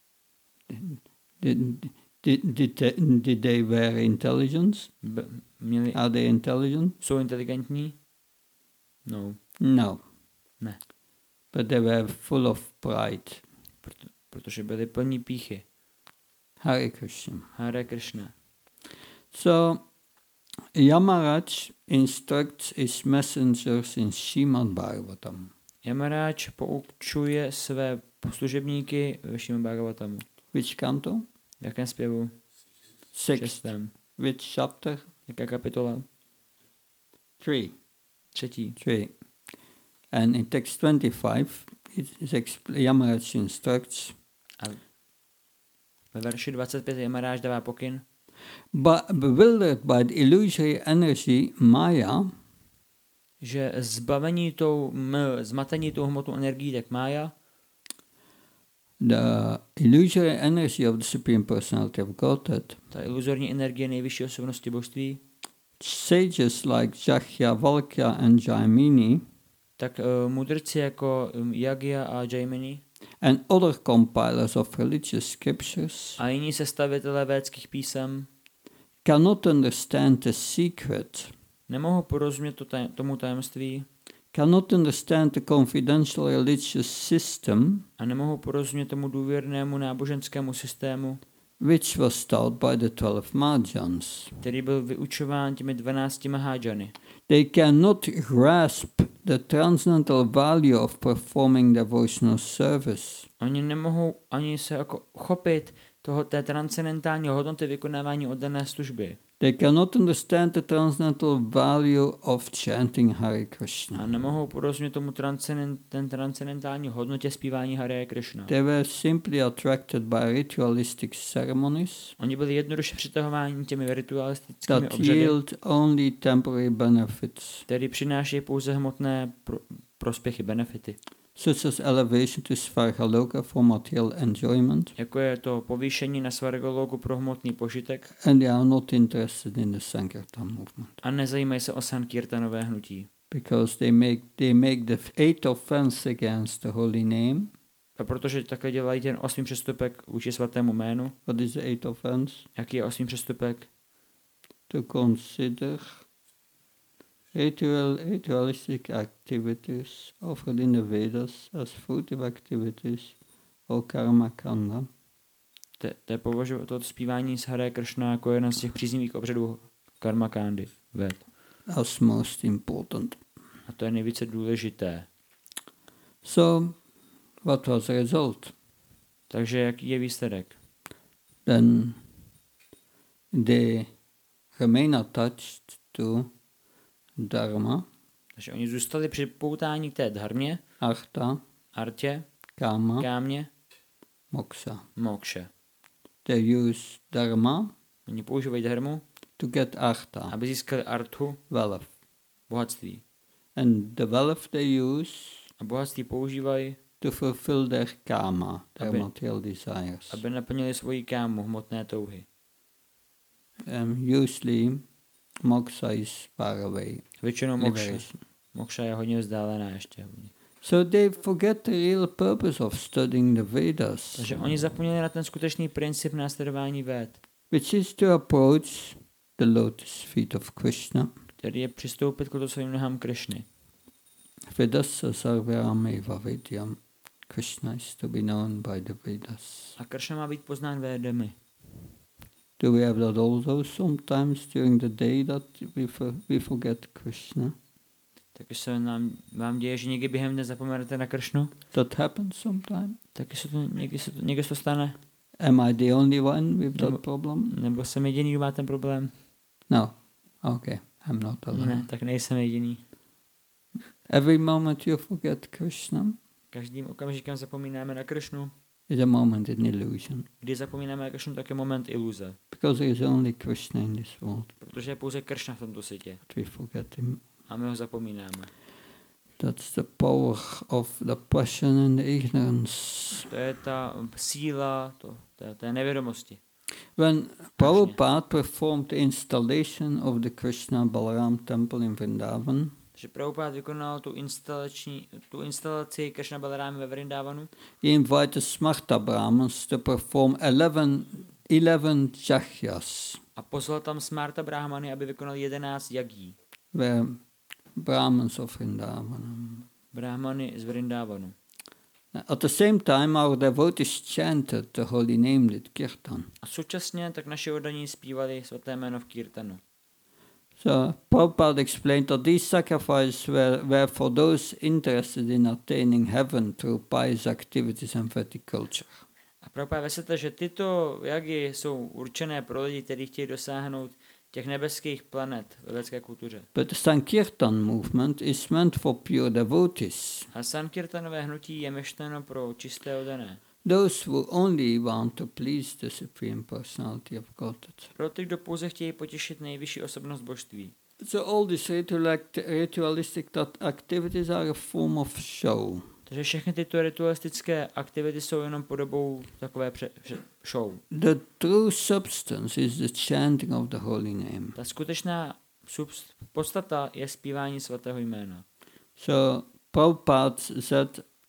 Did, did, did, they, did they wear intelligence? B- měli, Are they intelligent? jsou inteligentní? No. No. Ne. But they were full of pride. Proto, protože byli plní pýchy. Hare Krishna. Hare Krishna. So, Yamaraj instructs his messengers in Srimad Bhagavatam. Yamaráč poučuje své služebníky ve Šrimad Bhagavatamu. Which canto? V jakém zpěvu? Sixth. Šestém. Which chapter? Jaká kapitola? Three. Třetí. Three. And in text twenty-five, it is expl- Yamaraj instructs, A ve verši dvacet pět Yamaráč dává pokyn. but bewildered by the illusory energy Maya, Že zbavení tou, m, zmatení tou hmotnou energií, tak mája, the illusory energy of the Supreme Personality of Godhead, ta iluzorní energie nejvyšší osobnosti božství, sages like Jakhyavalkya and Jaimini, tak uh, mudrci jako um, Yagya a Jaimini and other compilers of religious scriptures a jiní sestavitelé védských písem cannot understand the secret nemohou porozumět to taj, tomu tajemství, cannot understand the confidential religious system a nemohou porozumět tomu důvěrnému náboženskému systému, which was taught by the twelve Mahajans. který byl vyučován těmi dvanácti Mahajany. They cannot grasp the transcendental value of performing devotional service. Oni nemohou ani se jako chopit toho, té transcendentální hodnoty vykonávání oddané služby. They cannot understand the transcendental value of chanting Hare A Krishna. nemohou porozumět tomu transcendent, ten transcendentální hodnotě zpívání Hare Krishna. They were simply attracted by ritualistic ceremonies Oni byli jednoduše přitahováni těmi ritualistickými that obřady, yield only temporary benefits, které přináší pouze hmotné pro, prospěchy, benefity. such as elevation to Svargaloka for material enjoyment, Jako je to povýšení na Svargaloku pro hmotný požitek and they are not interested in the Sankirtan movement a nezajímají se o Sankirtanové hnutí. because they make they make the eighth offense against the holy name. A protože takhle dělají ten osmý přestupek vůči svatému jménu, What is the eighth offense? jaký je osmý přestupek? To consider ritual, ritualistic activities offered in the Vedas as fruitive activities or karma kanda. To, to je považovat to zpívání s Hare Krishna jako jeden z těch příznivých obřadů karma kandy. Ved. As most important. A to je nejvíce důležité. So, what was the result? Takže jaký je výsledek? Then they remain attached to dharma, Takže oni zůstali připoutání k té dharmě, artha, artě, kama, kámě, moksha. mokše. They use dharma Oni používají dharmu, to get artha, aby získali arthu, wealth. bohatství. And the wealth they use A bohatství používají, to fulfill their kama, their Aby- material desires. aby naplnili svoji kámu, hmotné touhy. Um, usually, moksha is far away. Většinou mokše. Liberation. Mokša je hodně vzdálená ještě. Hodně. So they forget the real purpose of studying the Vedas, Takže oni zapomněli na ten skutečný princip následování véd, which is to approach the lotus feet of Krishna. který je přistoupit k lotosovým nohám Krišny. Vedasa sarvarameva vidyam. Krishna is to be known by the Vedas. A Kršna má být poznán védami. Do we have that also sometimes during the day that we, for, we forget Krishna? Taky se nám, vám děje, že někdy během dne zapomenete na Kršnu? That happens sometimes. Taky se to, někdy se to, někdy se to stane? Am I the only one with Nebo- that problem? Nebo jsem jediný, kdo má ten problém? No. Okay, I'm not alone. Ne, tak nejsem jediný. Every moment you forget Krishna Každým okamžikem zapomínáme na Kršnu. is a moment in illusion. Když zapomínáme na Kršnu, tak je moment iluze. Because there is only Krishna in this world. Protože je pouze Kršna v tomto světě. But we forget him. A my ho zapomínáme. That's the power of the passion and the ignorance. To je ta síla, to, to, to je nevědomosti. When Prabhupada performed the installation of the Krishna Balaram temple in Vrindavan, Takže Prabhupád vykonal tu, instalační, tu instalaci Kršna Balarámy ve Vrindavanu. he invited Smarta Brahmins to perform eleven, eleven jagyas, A pozval tam Smarta Brahmany, aby vykonal jedenáct jagí. where Brahmins of Vrindavan. Brahmany z Vrindavanu. At the same time, our devotees chanted the holy name with kirtan. A současně tak naši oddaní zpívali svaté jméno v Kirtanu. So Prabhupada explained that these sacrifices were, were for those interested in attaining heaven through pious activities and Vedic culture. A Prabhupád vysvětlil, že tyto jagy jsou určené pro lidi, kteří chtějí dosáhnout těch nebeských planet ve védské kultuře. But the Sankirtan movement is meant for pure devotees, A Sankirtanové hnutí je myšleno pro čisté oddané. those who only want to please the Supreme Personality of Godhead. Pro ty, kdo pouze chtějí potěšit nejvyšší osobnost božství. So all these ritual- ritualistic that activities are a form of show. Takže všechny tyto ritualistické aktivity jsou jenom podobou takové pře- pře- show. The true substance is the chanting of the holy name. Ta skutečná subst- podstata je zpívání svatého jména. So Prabhupada said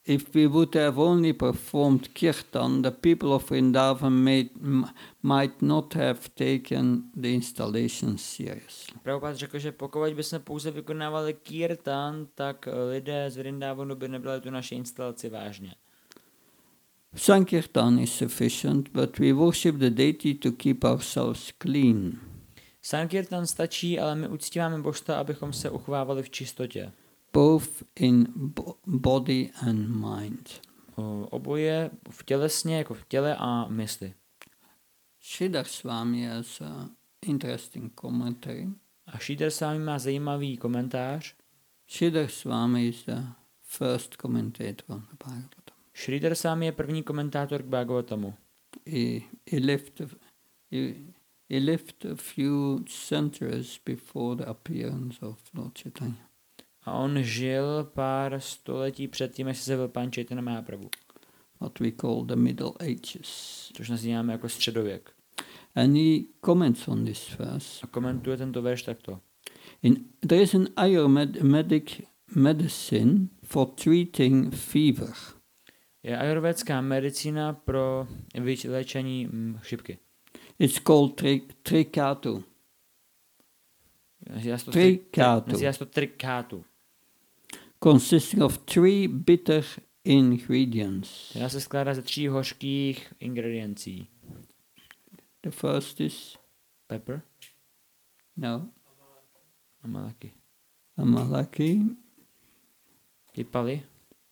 if we would have only performed kirtan, the people of Vrindavan may, m- might not have taken the installation seriously. Prabhupada řekl, že pokud bychom pouze vykonávali kirtan, tak eh, lidé z Vrindavanu by nebrali tu naši instalaci vážně. Sankirtan is sufficient, but we worship the deity to keep ourselves clean. Sankirtan stačí, ale my uctíváme božstva, abychom se uchovávali v čistotě. Both in bo- body and mind. O, oboje v tělesně, jako v těle a mysli. Sridhar Swami has an interesting commentary. A Sridhar Swami má zajímavý komentář. Sridhar Swami is the first commentator on the Bhagavatam. Sridhar Swami je první komentátor k Bhagavatamu. He, he, lived, he, he lived a few centuries before the appearance of Lord Chaitanya. A on žil pár století předtím, než se zjevil Pán Chaitanya Mahaprabhu, What we call the Middle Ages. což nazýváme jako středověk. And he comments on this verse. A komentuje tento verš takto. In, there is an Ayurvedic medicine for treating fever. Je ajurvédská medicína pro léčení mm, chřipky. It's called tri- Trikatu. Nazývá se to Trikatu. tri- nazývá se to trikátu. Consisting of three bitter ingredients. Která se skládá ze tří hořkých ingrediencí. The first is Pepper, no amalaki. amalaki, Pipali.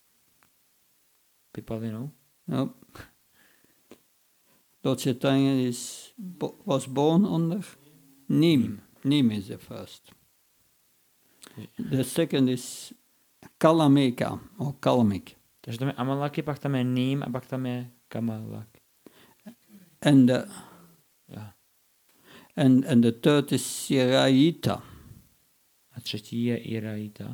Pipalinou. no. Lord Chaitanya is bo- was born under Neem. Neem is the first. The second is Kalameka or Kalmik, Takže tam je amalaki, pak tam je ním a pak tam je kamalak. and the, Ja. and and the third is Siraita. A třetí je iraita.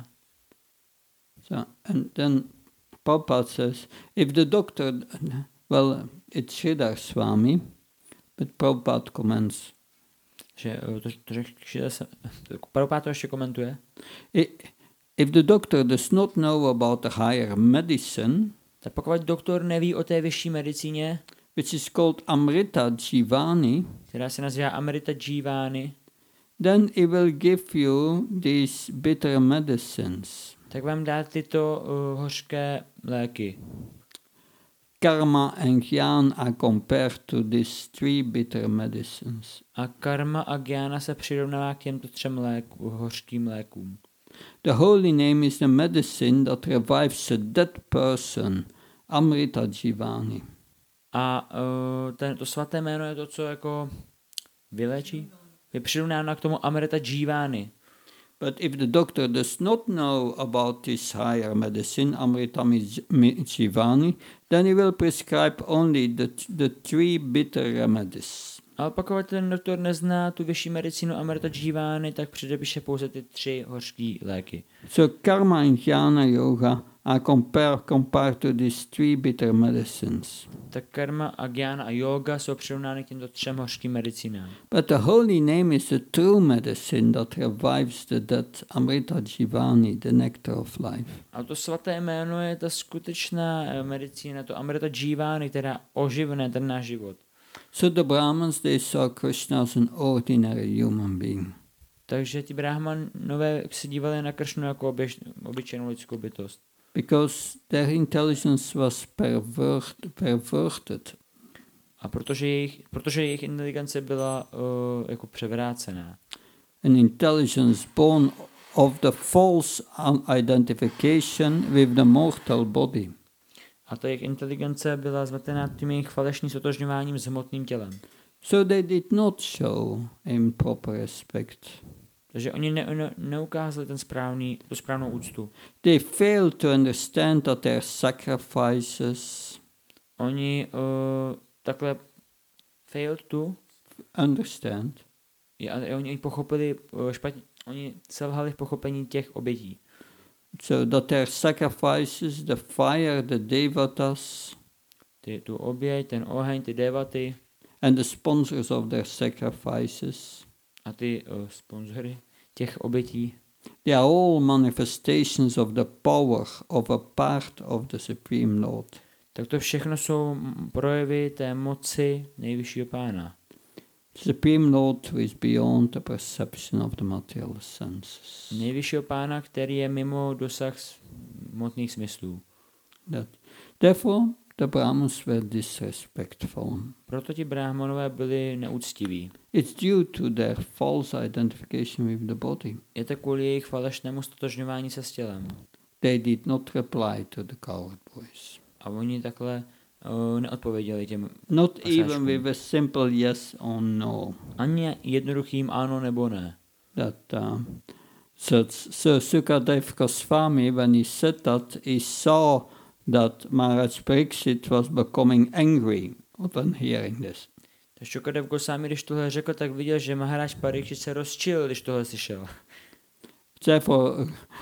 So and then Prabhupada says, if the doctor, well, it's Sridhar Swami, but Prabhupada comments, Že eh, to, to řekl, že se, Prabhupada to ještě komentuje. i- if the doctor does not know about the higher medicine, Tak pokud doktor neví o té vyšší medicíně, which is called Amrita Jivani, která se nazývá Amrita Jivani, then he will give you these bitter medicines. tak vám dá tyto uh, hořké léky. Karma and Jnana are compared to these three bitter medicines. A karma a gyana se přirovnává k těmto třem léku, hořkým lékům. The holy name is the medicine that revives a dead person, Amrita Jivani. A uh, ten, to svaté jméno je to, co jako vylečí. Je přirovnáno k tomu Amrita Jivani. But if the doctor does not know about this higher medicine, Amrita Mi- Mi- Jivani, then he will prescribe only the, the three bitter remedies. Ale pokud ten doktor nezná tu vyšší medicínu Amrita Jivani, tak předepíše pouze ty tři hořký léky. So karma and jnana yoga are compare, compared to these three bitter medicines. Tak karma a gyana a yoga jsou přirovnány k těmto třem hořkým medicínám. But the holy name is the true medicine that revives the dead, Amrita Jivani, the nectar of life. A to svaté jméno je ta skutečná eh, medicína, to Amrita Jivani, která oživne ten náš život. So the Brahmins, they saw Krishna as an ordinary human being. Takže ti brahmanové se dívali na Kršnu jako oběž, obyčejnou lidskou bytost. Because their intelligence was pervert, perverted. A protože jejich, protože jejich inteligence byla uh, jako převrácená. An intelligence born of the false identification with the mortal body. A ta jejich inteligence byla zmatená tím jejich falešným sotožňováním s hmotným tělem. So they did not show him proper respect. Takže oni ne, ne, neukázali ten správný, tu správnou úctu. They failed to understand that their sacrifices, Oni uh, takhle failed to, understand, a oni pochopili uh, špatně, oni selhali v pochopení těch obětí. so that their sacrifices, the fire, the devatas, Ty, tu oběť, ten oheň, ty devaty and the sponsors of their sacrifices, a ty uh, sponzory těch obětí, They are all manifestations of the power of a part of the Supreme Lord. Tak to všechno jsou mm, projevy té moci nejvyššího Pána. Supreme Lord who is beyond the perception of the material senses. Nejvyššího Pána, který je mimo dosah s- hmotných smyslů. That, therefore, the Brahmins were disrespectful. Proto ti bráhmonové byli neúctiví. It's due to their false identification with the body. Je to kvůli jejich falešnému stotožňování se s tělem. They did not reply to the coward voice. A oni takhle uh, neodpověděli těm Not Pasážku. even with a simple yes or no. ani jednoduchým ano nebo ne. That uh, so, so Sukadev Goswami, when he said that, he saw that Maharaj Pariksit was becoming angry upon hearing this. Takže Šukadev Goswami, když tohle řekl, tak viděl, že Maharaj Pariksit se rozčil, když tohle slyšel. Therefore,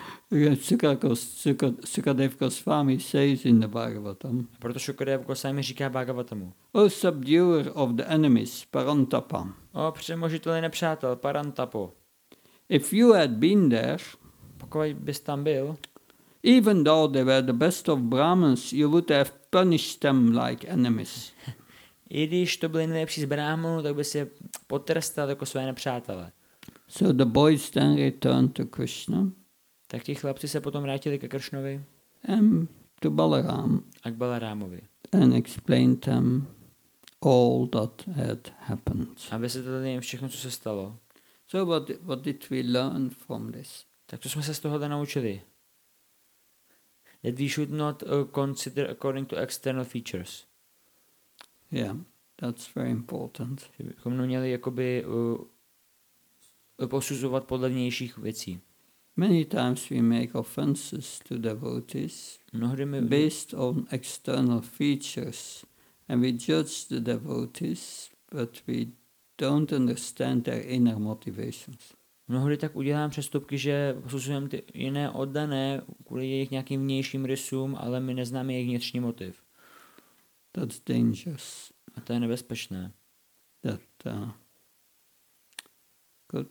Sukadev Goswami says in the Bhagavatam, A proto Šukadev Goswami říká Bhagavatamu. O subduer of the enemies, Parantapa, O přemožitelný nepřátel, Parantapo. if you had been there, Pokud bys tam byl, even though they were the best of Brahmins, you would have punished them like enemies. i když to byli nejlepší z bráhmonů, tak bys je potrestal jako své nepřátele. So the boys then returned to Krishna Tak ti chlapci se potom vrátili ke Kršnovi and to Balaram a k Balarámovi. and explained them all that had happened. A vysvětlili jim všechno, co se stalo. So what, what did we learn from this? Tak co jsme se z tohohle naučili? That we should not uh, consider according to external features. Yeah, that's very important. Že bychom neměli jakoby uh, posuzovat podle vnějších věcí. Many times we make offenses to devotees Mnohdy my, based on external features, and we judge the devotees, but we don't understand their inner motivations. mnohdy tak udělám přestupky, že posuzujeme ty jiné oddané kvůli jejich nějakým vnějším rysům, ale my neznáme jejich vnitřní motiv. That's dangerous. A to je nebezpečné. That uh, good.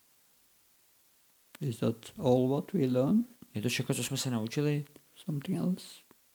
Is that all what we learn? Je to všechno, co jsme se naučili? Something else?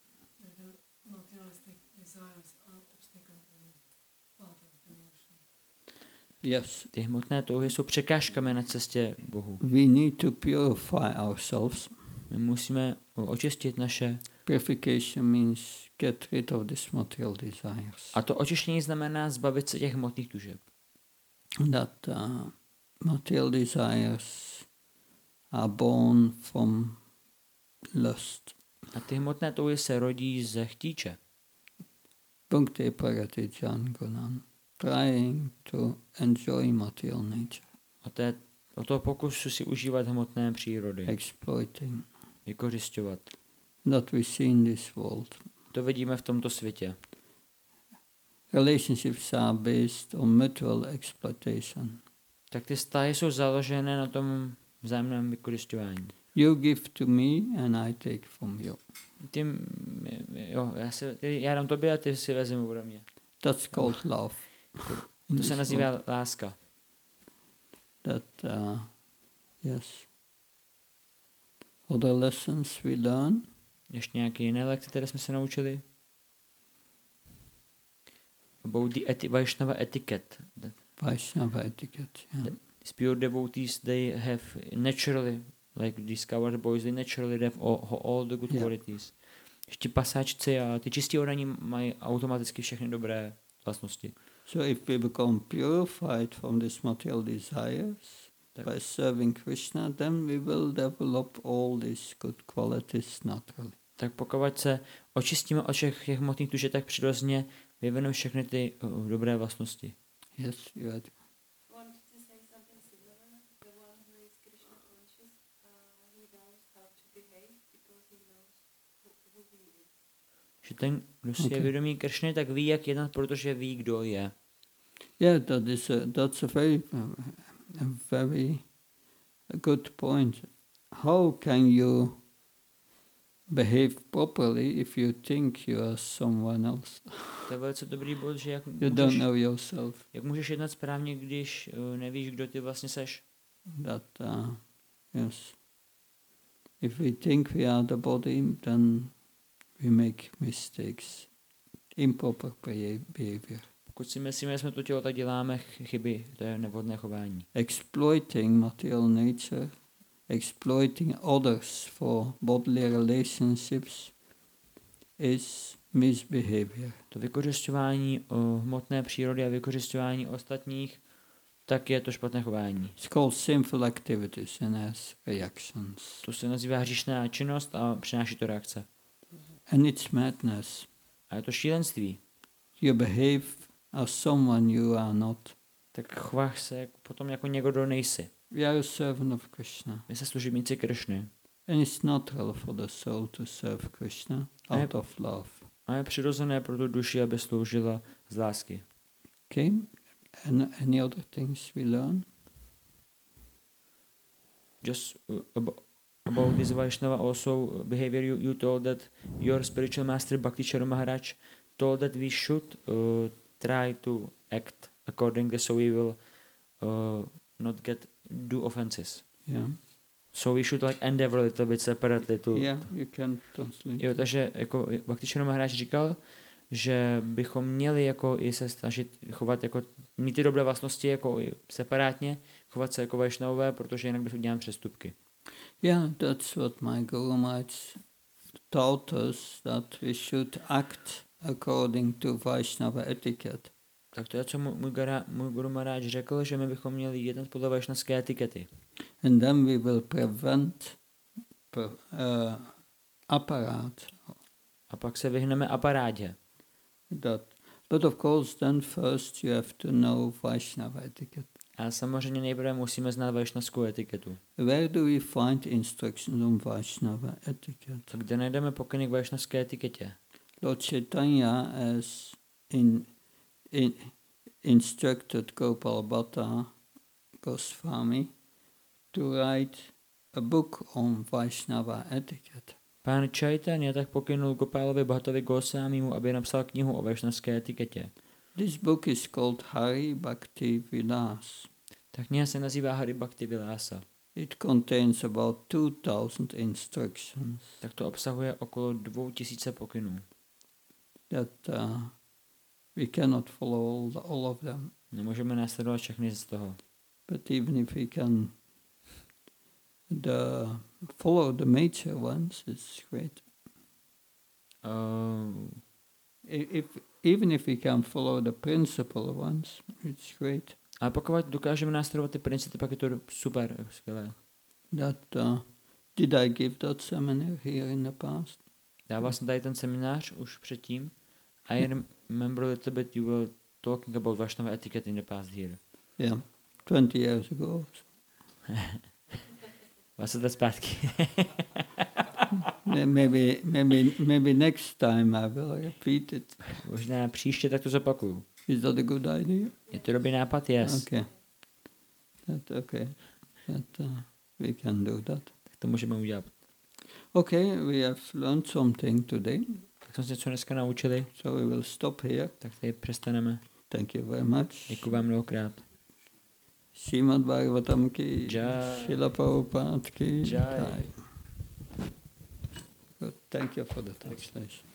Yes. Ty hmotné touhy jsou překážkami na cestě k Bohu. We need to purify ourselves. My musíme očistit naše. Purification means get rid of these material desires. A to očištění znamená zbavit se těch hmotných tužeb. That uh, material desires are born from lust. A ty hmotné touhy se rodí ze chtíče. Bhakti Pragati Jangunan. Trying to enjoy material nature. A to je o toho pokusu si užívat hmotné přírody. Exploiting. Vykořisťovat. That we see in this world. To vidíme v tomto světě. Relationships are based on mutual exploitation. Tak ty vztahy jsou založené na tom vzájemném vykořisťování. You give to me and I take from you. Ty, jo, já, si, ty, já dám tobě a ty si vezmu ode mě. That's called love. To se nazývá láska. That, uh, yes. Other lessons we learn. Ještě nějaké jiné lekce, které jsme se naučili? About the eti- Vaishnava etiquette. Vaishnava etiquette. Yeah. These pure devotees, they have naturally, like these coward boys, they naturally have all, all the good Yeah. qualities. Ještě pasáčci a ty čistí oraní mají automaticky všechny dobré vlastnosti. So if we become purified from these material desires Tak. by serving Krishna, then we will develop all these good qualities naturally. Tak pokud se očistíme od všech těch hmotných tužeb, tak přirozeně vyvineme všechny ty uh, dobré vlastnosti. Yes, you had. Wanted to say something similar. The one who is Krishna conscious, uh, he knows how to behave because he knows who, who he is. Že ten, kdo si okay. je Okay. vědomý Kršny, tak ví, jak jednat, protože ví, kdo je. Yeah, that is a, that's a very, uh, a very good point. How can you behave properly if you think you are someone else? To je velice dobrý bod, že jak You don't můžeš, know yourself. jak můžeš jednat správně, když uh, nevíš, kdo ty vlastně seš. That uh, yes, If we think we are the body, then we make mistakes, improper behavior. Pokud si myslíme, že jsme to tělo, tak děláme chyby, to je nevhodné chování. Exploiting material nature, exploiting others for bodily relationships is misbehavior. To vykořisťování o hmotné přírody a vykořisťování ostatních, tak je to špatné chování. It's called sinful activities and has reactions. To se nazývá hříšná činnost a přináší to reakce. And it's madness. A je to šílenství. You behave as someone you are not. Tak chováš se jako, potom jako někdo, kdo nejsi. We are a servant of Krishna. My jsme služebníci Krišny. And it's natural for the soul to serve Krishna out of love. A je přirozené pro tu duši, aby sloužila z lásky. Okay? And any other things we learn? Just uh, about, about this Vaishnava also behavior, you, you told that your spiritual master Bhakti Charu Maharaj told that we should uh, try to act accordingly so we will uh, not get do offenses. Yeah. So we should like endeavor a little bit separately to... Yeah, you can translate. Jo, takže jako Bhakti Charu Maharaj říkal, že bychom měli jako i se snažit chovat jako, mít ty dobré vlastnosti jako i separátně, chovat se jako Vaishnavové, protože jinak bychom dělali přestupky. Yeah, that's what my Guru Maharaj taught us, that we should act according to Vaishnava etiquette. Tak to je, co můj, gara, můj Guru Maharaj řekl, že my bychom měli jednat podle vaishnavské etikety. And then we will prevent per, uh, aparat. A pak se vyhneme aparádě. That. But of course, then first you have to know Vaishnava etiquette. A samozřejmě nejprve musíme znát vaishnavskou etiketu. Where do we find instructions on Vaishnava etiquette? Tak kde najdeme pokyny k vaishnavské etiketě? Lord Chaitanya has in, in, instructed Gopal Bhatta Goswami to write a book on Vaishnava etiquette. Pán Chaitanya tak pokynul Gopalovi Bhattovi Goswamimu, aby napsal knihu o vaishnavské etiketě. This book is called Hari Bhakti Vilas. Ta kniha se nazývá Hari Bhakti Vilasa. It contains about two thousand instructions Tak to obsahuje okolo dvou tisíce pokynů. that uh, we cannot follow all, the, all of them. Nemůžeme následovat všechny z toho. But even if we can the follow the major ones, it's great. Uh, I- If even if we can follow the principal ones, it's great. ale pokud dokážeme následovat ty principy, pak je to super, skvělé. That uh, did I give that seminar here in the past? Dával jsem tady ten seminář už předtím. I remember a little bit you were talking about Vaishnava etiquette in the past here. Yeah, twenty years ago. Vás let zpátky. May- maybe, maybe, maybe next time I will repeat it. Možná příště tak to zopakuju. Is that a good idea? Je to dobrý nápad? Yes. Okay. That okay. That uh, we can do that. Tak to můžeme udělat. Okay, we have learned something today, Tak jsme se něco dneska naučili, so we will stop here. tak tady přestaneme. Thank you very much. Děkuji vám mnohokrát. Srimad Bhagavatam ki Jai. Srila Prabhupada ki Jai. Good. Thank you for the translation.